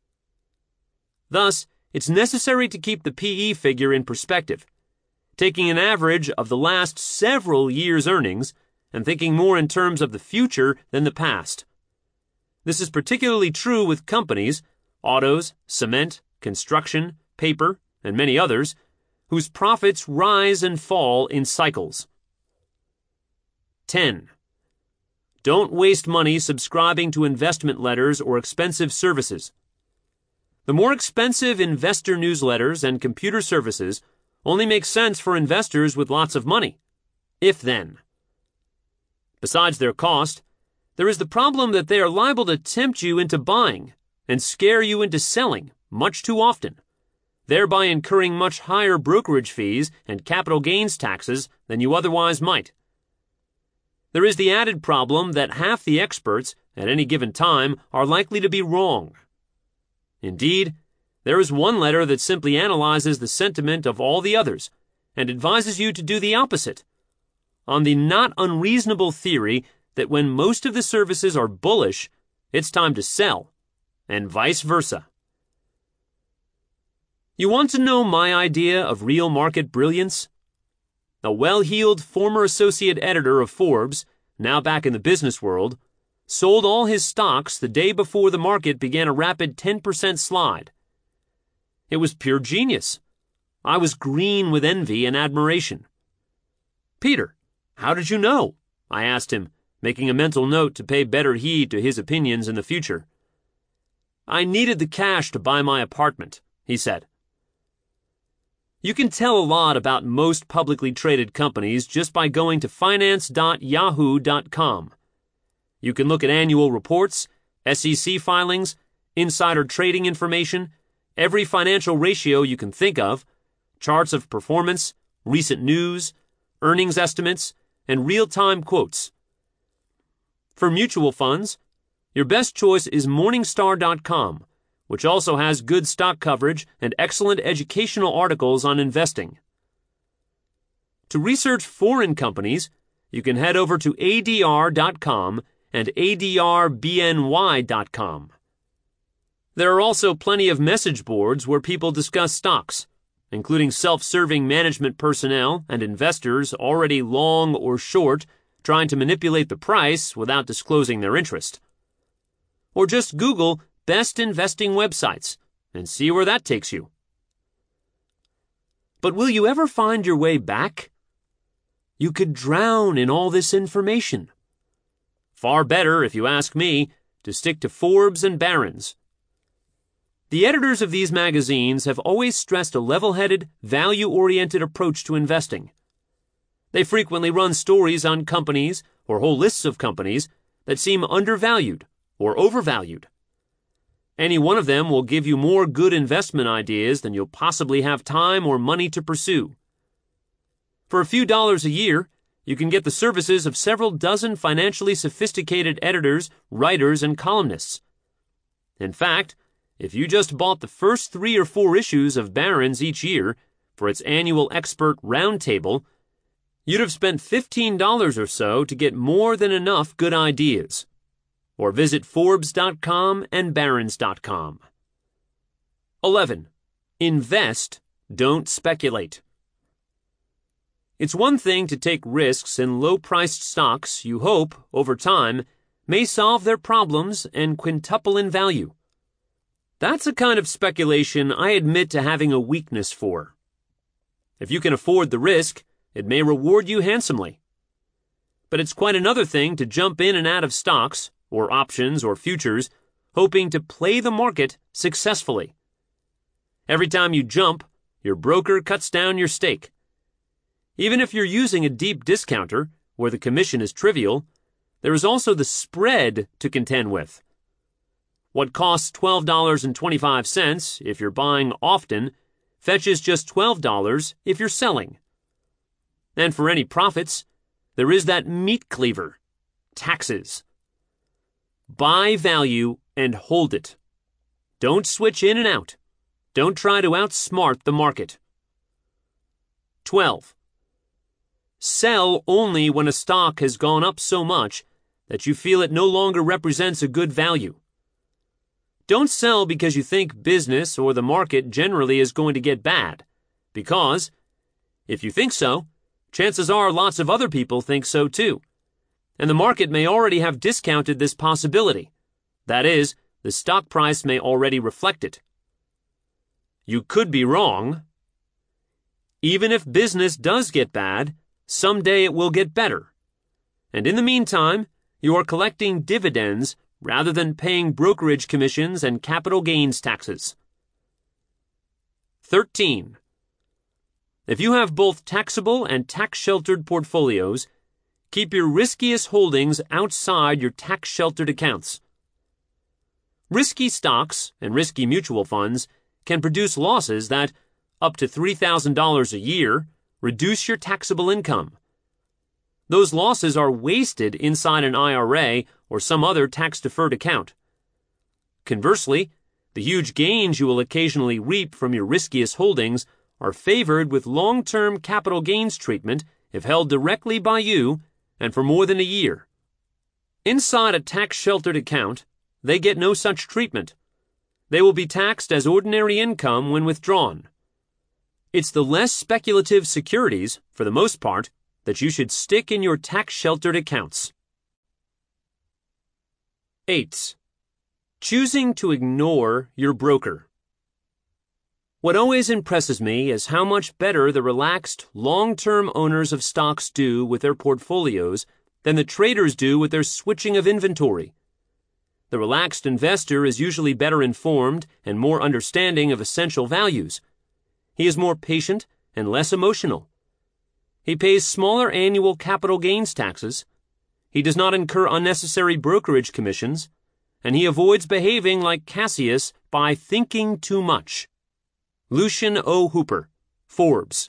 Thus, it's necessary to keep the P/E figure in perspective, taking an average of the last several years' earnings and thinking more in terms of the future than the past. This is particularly true with companies, autos, cement, construction, paper, and many others, whose profits rise and fall in cycles. 10. Don't waste money subscribing to investment letters or expensive services. The more expensive investor newsletters and computer services only make sense for investors with lots of money, if then. Besides their cost, there is the problem that they are liable to tempt you into buying and scare you into selling much too often, thereby incurring much higher brokerage fees and capital gains taxes than you otherwise might. There is the added problem that half the experts at any given time are likely to be wrong. Indeed, there is one letter that simply analyzes the sentiment of all the others and advises you to do the opposite, on the not unreasonable theory that when most of the services are bullish, it's time to sell, and vice versa. You want to know my idea of real market brilliance? A well-heeled former associate editor of Forbes, now back in the business world, sold all his stocks the day before the market began a rapid 10% slide. It was pure genius. I was green with envy and admiration. "Peter, how did you know?" I asked him, making a mental note to pay better heed to his opinions in the future. "I needed the cash to buy my apartment," he said. You can tell a lot about most publicly traded companies just by going to finance.yahoo.com. You can look at annual reports, SEC filings, insider trading information, every financial ratio you can think of, charts of performance, recent news, earnings estimates, and real-time quotes. For mutual funds, your best choice is Morningstar.com, which also has good stock coverage and excellent educational articles on investing. To research foreign companies, you can head over to ADR.com and ADRBNY.com. There are also plenty of message boards where people discuss stocks, including self-serving management personnel and investors already long or short trying to manipulate the price without disclosing their interest. Or just Google best investing websites and see where that takes you. But will you ever find your way back? You could drown in all this information. Far better, if you ask me, to stick to Forbes and Barron's. The editors of these magazines have always stressed a level-headed, value-oriented approach to investing. They frequently run stories on companies or whole lists of companies that seem undervalued or overvalued. Any one of them will give you more good investment ideas than you'll possibly have time or money to pursue. For a few dollars a year, you can get the services of several dozen financially sophisticated editors, writers, and columnists. In fact, if you just bought the first 3 or 4 issues of Barron's each year for its annual expert roundtable, you'd have spent $15 or so to get more than enough good ideas. Or visit Forbes.com and Barron's.com. 11. Invest, don't speculate. It's one thing to take risks in low-priced stocks you hope, over time, may solve their problems and quintuple in value. That's a kind of speculation I admit to having a weakness for. If you can afford the risk, it may reward you handsomely. But it's quite another thing to jump in and out of stocks, or options or futures, hoping to play the market successfully. Every time you jump, your broker cuts down your stake. Even if you're using a deep discounter, where the commission is trivial, there is also the spread to contend with. What costs $12.25 if you're buying often fetches just $12 if you're selling. And for any profits, there is that meat cleaver, taxes. Buy value and hold it. Don't switch in and out. Don't try to outsmart the market. 12. Sell only when a stock has gone up so much that you feel it no longer represents a good value. Don't sell because you think business or the market generally is going to get bad, because, if you think so, chances are lots of other people think so too, and the market may already have discounted this possibility. That is, the stock price may already reflect it. You could be wrong. Even if business does get bad, someday it will get better. And in the meantime, you are collecting dividends rather than paying brokerage commissions and capital gains taxes. 13. If you have both taxable and tax-sheltered portfolios, keep your riskiest holdings outside your tax-sheltered accounts. Risky stocks and risky mutual funds can produce losses that, up to $3,000 a year, reduce your taxable income. Those losses are wasted inside an IRA or some other tax-deferred account. Conversely, the huge gains you will occasionally reap from your riskiest holdings are favored with long-term capital gains treatment if held directly by you and for more than a year. Inside a tax-sheltered account, they get no such treatment. They will be taxed as ordinary income when withdrawn. It's the less speculative securities, for the most part, that you should stick in your tax-sheltered accounts. 8. Choosing to ignore your broker. What always impresses me is how much better the relaxed, long-term owners of stocks do with their portfolios than the traders do with their switching of inventory. The relaxed investor is usually better informed and more understanding of essential values. He is more patient and less emotional. He pays smaller annual capital gains taxes. He does not incur unnecessary brokerage commissions, and he avoids behaving like Cassius by thinking too much. Lucian O. Hooper, Forbes.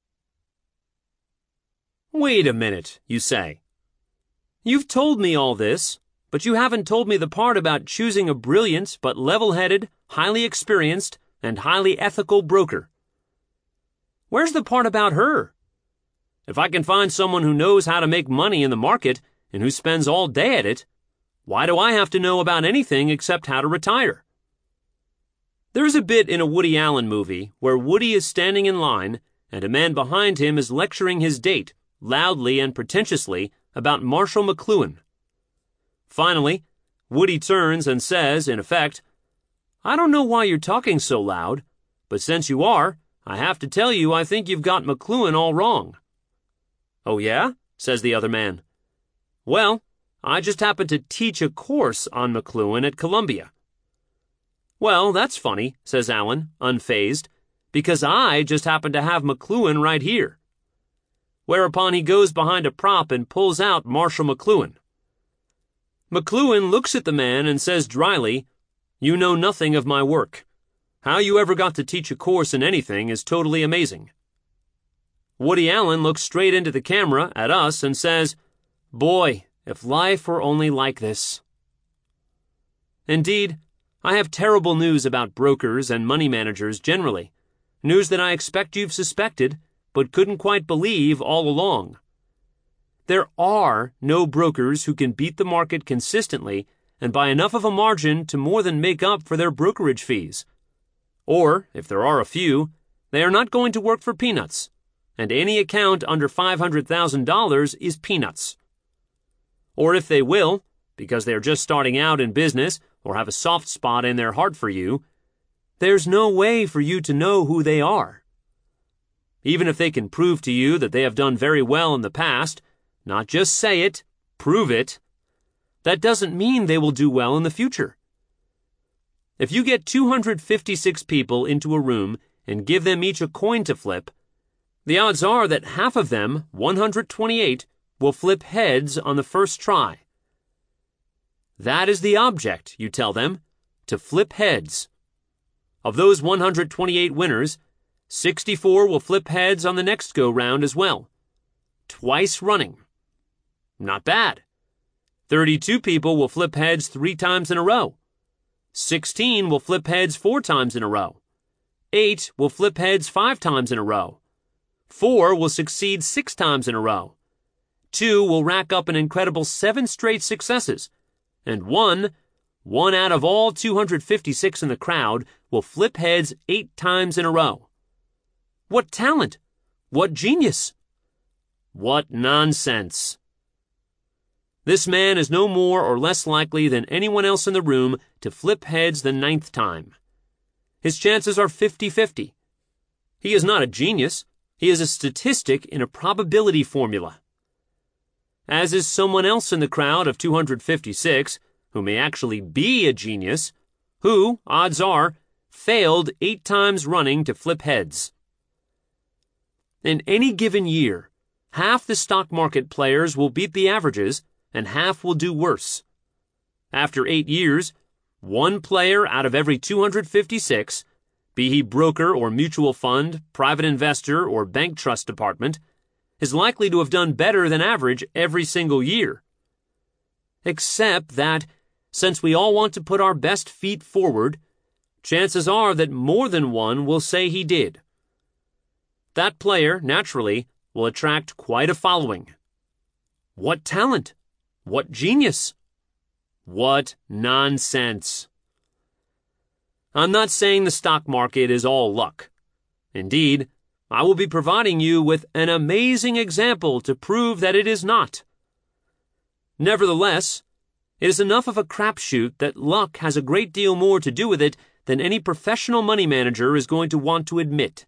Wait a minute, you say. You've told me all this, but you haven't told me the part about choosing a brilliant but level-headed, highly experienced, and highly ethical broker. Where's the part about her? If I can find someone who knows how to make money in the market and who spends all day at it, why do I have to know about anything except how to retire? There's a bit in a Woody Allen movie where Woody is standing in line and a man behind him is lecturing his date, loudly and pretentiously, about Marshall McLuhan. Finally, Woody turns and says, in effect, "I don't know why you're talking so loud, but since you are, I have to tell you I think you've got McLuhan all wrong." "Oh yeah?" says the other man. "Well, I just happen to teach a course on McLuhan at Columbia." "Well, that's funny," says Allen, unfazed, "because I just happen to have McLuhan right here." Whereupon he goes behind a prop and pulls out Marshall McLuhan. McLuhan looks at the man and says dryly, "You know nothing of my work. How you ever got to teach a course in anything is totally amazing." Woody Allen looks straight into the camera at us and says, "Boy, if life were only like this." Indeed, I have terrible news about brokers and money managers generally, news that I expect you've suspected, but couldn't quite believe all along. There are no brokers who can beat the market consistently and by enough of a margin to more than make up for their brokerage fees. Or, if there are a few, they are not going to work for peanuts, and any account under $500,000 is peanuts. Or if they will, because they are just starting out in business or have a soft spot in their heart for you, there's no way for you to know who they are. Even if they can prove to you that they have done very well in the past, not just say it, prove it, that doesn't mean they will do well in the future. If you get 256 people into a room and give them each a coin to flip, the odds are that half of them, 128, will flip heads on the first try. That is the object, you tell them, to flip heads. Of those 128 winners, 64 will flip heads on the next go-round as well. Twice running. Not bad. 32 people will flip heads 3 times in a row. 16 will flip heads 4 times in a row. 8 will flip heads 5 times in a row. 4 will succeed 6 times in a row. 2 will rack up an incredible 7 straight successes. And 1 out of all 256 in the crowd, will flip heads 8 times in a row. What talent! What genius! What nonsense! This man is no more or less likely than anyone else in the room to flip heads the 9th time. His chances are 50-50. He is not a genius. He is a statistic in a probability formula. As is someone else in the crowd of 256, who may actually be a genius, who, odds are, failed 8 times running to flip heads. In any given year, half the stock market players will beat the averages, and half will do worse. After 8 years, 1 player out of every 256, be he broker or mutual fund, private investor, or bank trust department, is likely to have done better than average every single year. Except that, since we all want to put our best feet forward, chances are that more than one will say he did. That player, naturally, will attract quite a following. What talent! What genius! What nonsense! I'm not saying the stock market is all luck. Indeed, I will be providing you with an amazing example to prove that it is not. Nevertheless, it is enough of a crapshoot that luck has a great deal more to do with it than any professional money manager is going to want to admit.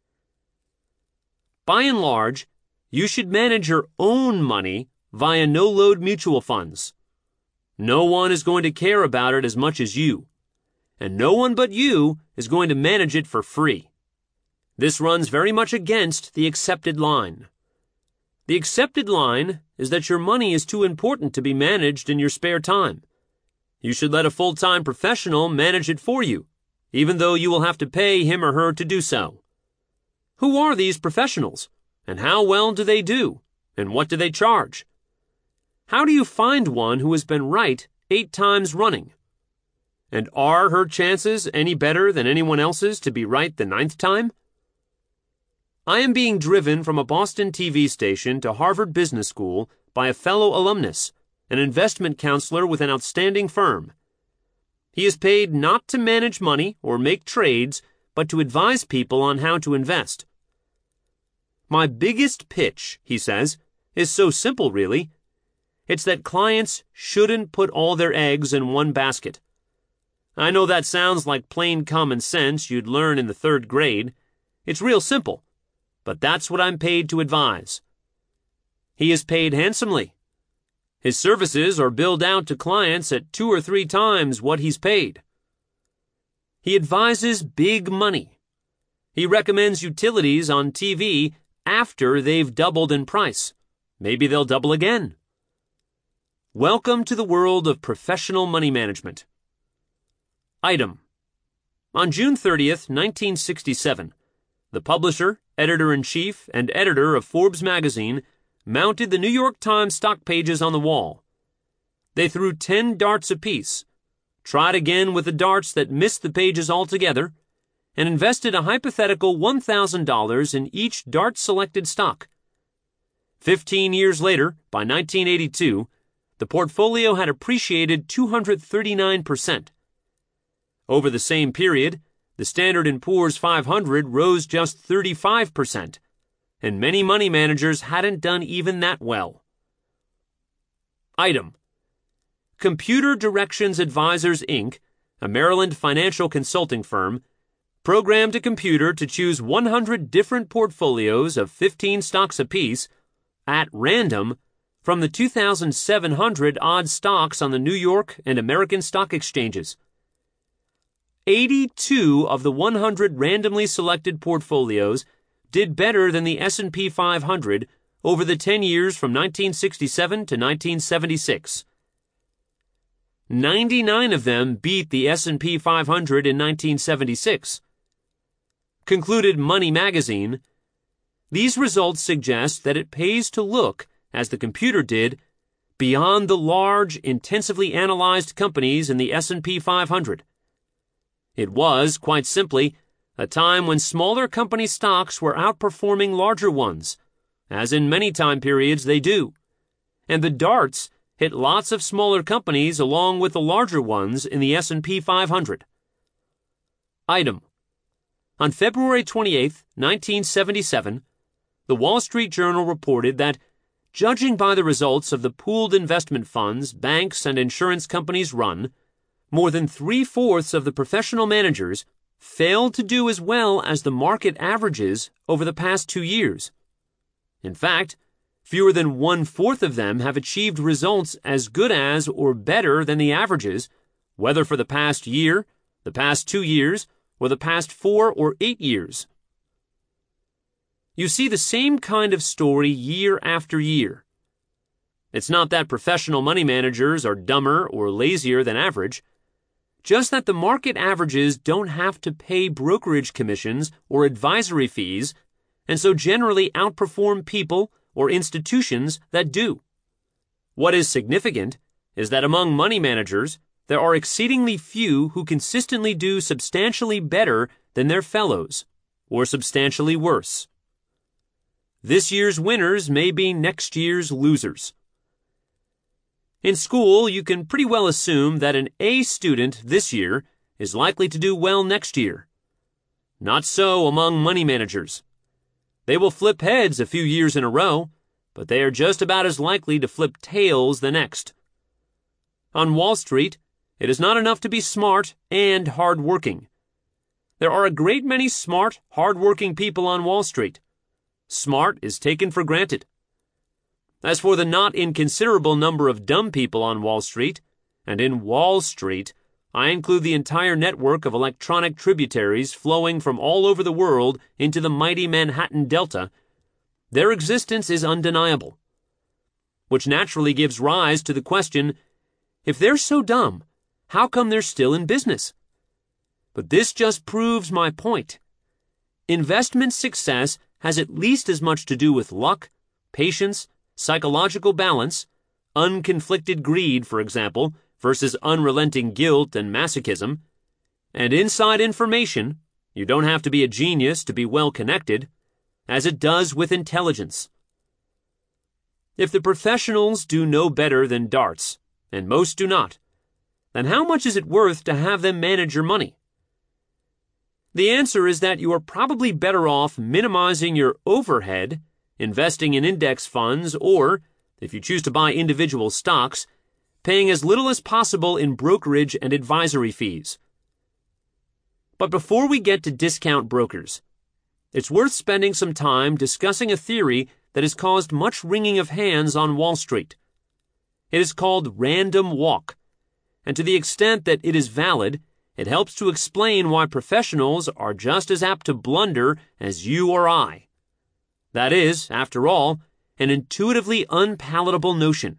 By and large, you should manage your own money via no-load mutual funds. No one is going to care about it as much as you, and no one but you is going to manage it for free. This runs very much against the accepted line. The accepted line is that your money is too important to be managed in your spare time. You should let a full-time professional manage it for you, even though you will have to pay him or her to do so. Who are these professionals, and how well do they do, and what do they charge? How do you find one who has been right 8 times running? And are her chances any better than anyone else's to be right the 9th time? I am being driven from a Boston TV station to Harvard Business School by a fellow alumnus, an investment counselor with an outstanding firm. He is paid not to manage money or make trades, but to advise people on how to invest. My biggest pitch, he says, is so simple really. It's that clients shouldn't put all their eggs in one basket. I know that sounds like plain common sense you'd learn in the 3rd grade. It's real simple, but that's what I'm paid to advise. He is paid handsomely. His services are billed out to clients at 2 or 3 times what he's paid. He advises big money. He recommends utilities on TV after they've doubled in price. Maybe they'll double again. Welcome to the world of professional money management. Item. On June 30th, 1967, the publisher, editor-in-chief, and editor of Forbes magazine mounted the New York Times stock pages on the wall. They threw 10 darts apiece, tried again with the darts that missed the pages altogether, and invested a hypothetical $1,000 in each dart-selected stock. 15 years later, by 1982, the portfolio had appreciated 239%. Over the same period, the Standard & Poor's 500 rose just 35%, and many money managers hadn't done even that well. Item. Computer Directions Advisors, Inc., a Maryland financial consulting firm, programmed a computer to choose 100 different portfolios of 15 stocks apiece, at random, from the 2,700 odd stocks on the New York and American stock exchanges. 82 of the 100 randomly selected portfolios did better than the S&P 500 over the 10 years from 1967 to 1976. 99 of them beat the S&P 500 in 1976. Concluded Money Magazine, these results suggest that it pays to look, as the computer did, beyond the large, intensively analyzed companies in the S&P 500. It was, quite simply, a time when smaller company stocks were outperforming larger ones, as in many time periods they do, and the darts hit lots of smaller companies along with the larger ones in the S&P 500. Item. On February 28, 1977, the Wall Street Journal reported that, judging by the results of the pooled investment funds banks and insurance companies run, more than 3/4 of the professional managers failed to do as well as the market averages over the past 2 years. In fact, fewer than 1/4 of them have achieved results as good as or better than the averages, whether for the past year, the past 2 years, or the past 4 or 8 years. You see the same kind of story year after year. It's not that professional money managers are dumber or lazier than average, just that the market averages don't have to pay brokerage commissions or advisory fees, and so generally outperform people or institutions that do. What is significant is that among money managers, there are exceedingly few who consistently do substantially better than their fellows, or substantially worse. This year's winners may be next year's losers. In school, you can pretty well assume that an A student this year is likely to do well next year. Not so among money managers. They will flip heads a few years in a row, but they are just about as likely to flip tails the next. On Wall Street, it is not enough to be smart and hard-working. There are a great many smart, hard-working people on Wall Street. Smart is taken for granted. As for the not inconsiderable number of dumb people on Wall Street, and in Wall Street, I include the entire network of electronic tributaries flowing from all over the world into the mighty Manhattan Delta, their existence is undeniable. Which naturally gives rise to the question, if they're so dumb, how come they're still in business? But this just proves my point. Investment success has at least as much to do with luck, patience, psychological balance, unconflicted greed, for example, versus unrelenting guilt and masochism, and inside information, you don't have to be a genius to be well connected, as it does with intelligence. If the professionals do no better than darts, and most do not, then how much is it worth to have them manage your money? The answer is that you are probably better off minimizing your overhead, investing in index funds, or, if you choose to buy individual stocks, paying as little as possible in brokerage and advisory fees. But before we get to discount brokers, it's worth spending some time discussing a theory that has caused much wringing of hands on Wall Street. It is called random walk, and to the extent that it is valid, it helps to explain why professionals are just as apt to blunder as you or I. That is, after all, an intuitively unpalatable notion.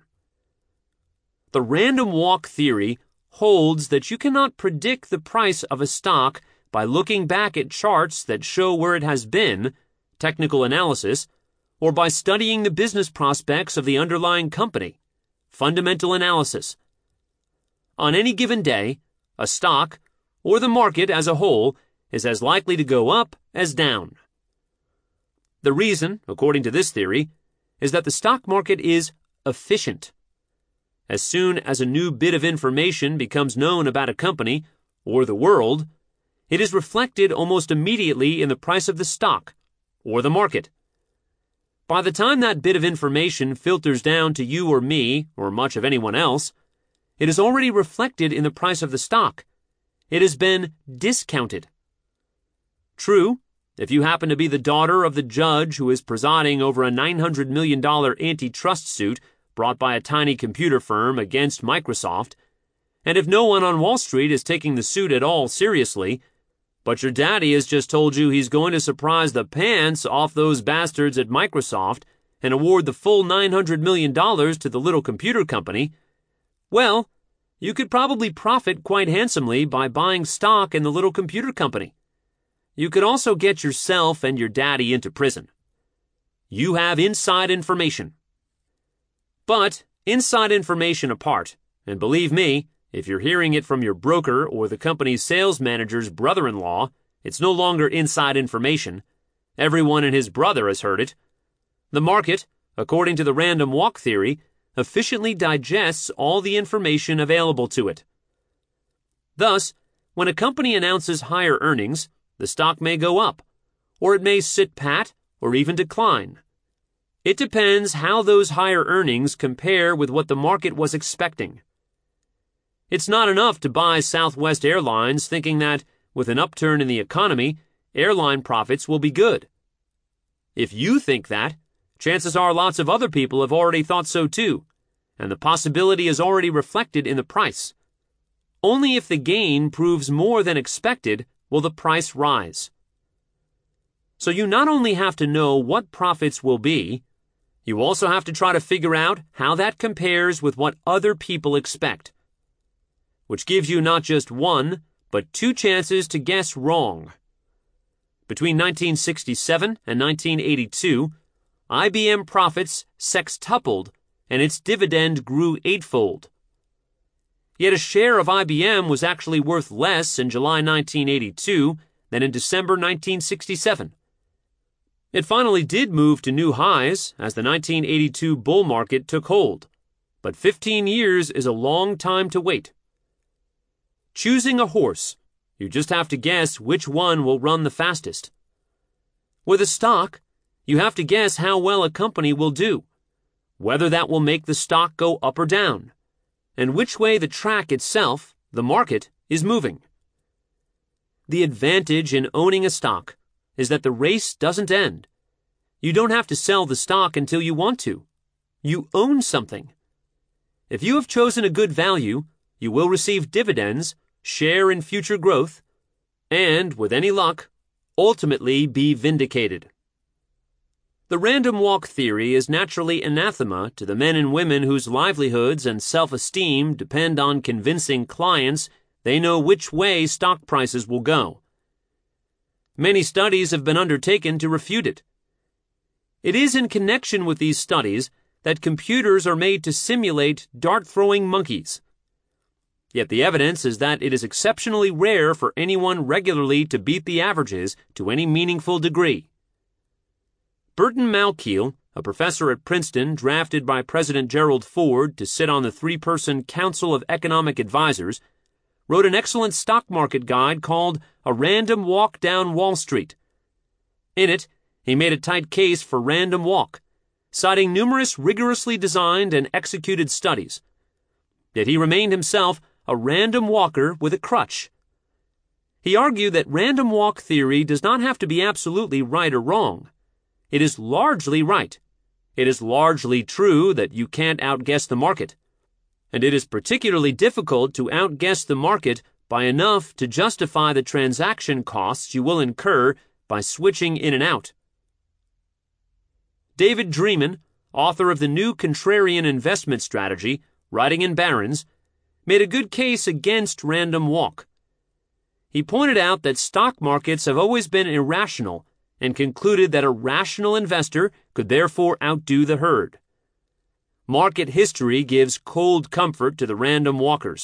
The random walk theory holds that you cannot predict the price of a stock by looking back at charts that show where it has been, technical analysis, or by studying the business prospects of the underlying company, fundamental analysis. On any given day, a stock, or the market as a whole, is as likely to go up as down. The reason, according to this theory, is that the stock market is efficient. As soon as a new bit of information becomes known about a company, or the world, it is reflected almost immediately in the price of the stock, or the market. By the time that bit of information filters down to you or me, or much of anyone else, it is already reflected in the price of the stock. It has been discounted. True, if you happen to be the daughter of the judge who is presiding over a $900 million antitrust suit brought by a tiny computer firm against Microsoft, and if no one on Wall Street is taking the suit at all seriously, but your daddy has just told you he's going to surprise the pants off those bastards at Microsoft and award the full $900 million to the little computer company, well, you could probably profit quite handsomely by buying stock in the little computer company. you could also get yourself and your daddy into prison. You have inside information. But, inside information apart, and believe me, if you're hearing it from your broker or the company's sales manager's brother-in-law, it's no longer inside information. Everyone and his brother has heard it. The market, according to the random walk theory, efficiently digests all the information available to it. Thus, when a company announces higher earnings, the stock may go up, or it may sit pat or even decline. It depends how those higher earnings compare with what the market was expecting. It's not enough to buy Southwest Airlines thinking that, with an upturn in the economy, airline profits will be good. If you think that, chances are lots of other people have already thought so too, and the possibility is already reflected in the price. Only if the gain proves more than expected will the price rise. So you not only have to know what profits will be, you also have to try to figure out how that compares with what other people expect, which gives you not just one, but two chances to guess wrong. Between 1967 and 1982, IBM profits sextupled and its dividend grew eightfold. Yet a share of IBM was actually worth less in July 1982 than in December 1967. It finally did move to new highs as the 1982 bull market took hold, but 15 years is a long time to wait. Choosing a horse, you just have to guess which one will run the fastest. With a stock, you have to guess how well a company will do, whether that will make the stock go up or down, and which way the track itself, the market, is moving. The advantage in owning a stock is that the race doesn't end. You don't have to sell the stock until you want to. You own something. If you have chosen a good value, you will receive dividends, share in future growth, and, with any luck, ultimately be vindicated. The random walk theory is naturally anathema to the men and women whose livelihoods and self-esteem depend on convincing clients they know which way stock prices will go. Many studies have been undertaken to refute it. It is in connection with these studies that computers are made to simulate dart-throwing monkeys. Yet the evidence is that it is exceptionally rare for anyone regularly to beat the averages to any meaningful degree. Burton Malkiel, a professor at Princeton drafted by President Gerald Ford to sit on the three-person Council of Economic Advisors, wrote an excellent stock market guide called A Random Walk Down Wall Street. In it, he made a tight case for random walk, citing numerous rigorously designed and executed studies. Yet he remained himself a random walker with a crutch. He argued that random walk theory does not have to be absolutely right or wrong. It is largely right. It is largely true that you can't outguess the market. And it is particularly difficult to outguess the market by enough to justify the transaction costs you will incur by switching in and out. David Dreman, author of the New Contrarian Investment Strategy, writing in Barron's, made a good case against random walk. He pointed out that stock markets have always been irrational and concluded that a rational investor could therefore outdo the herd. Market history gives cold comfort to the random walkers.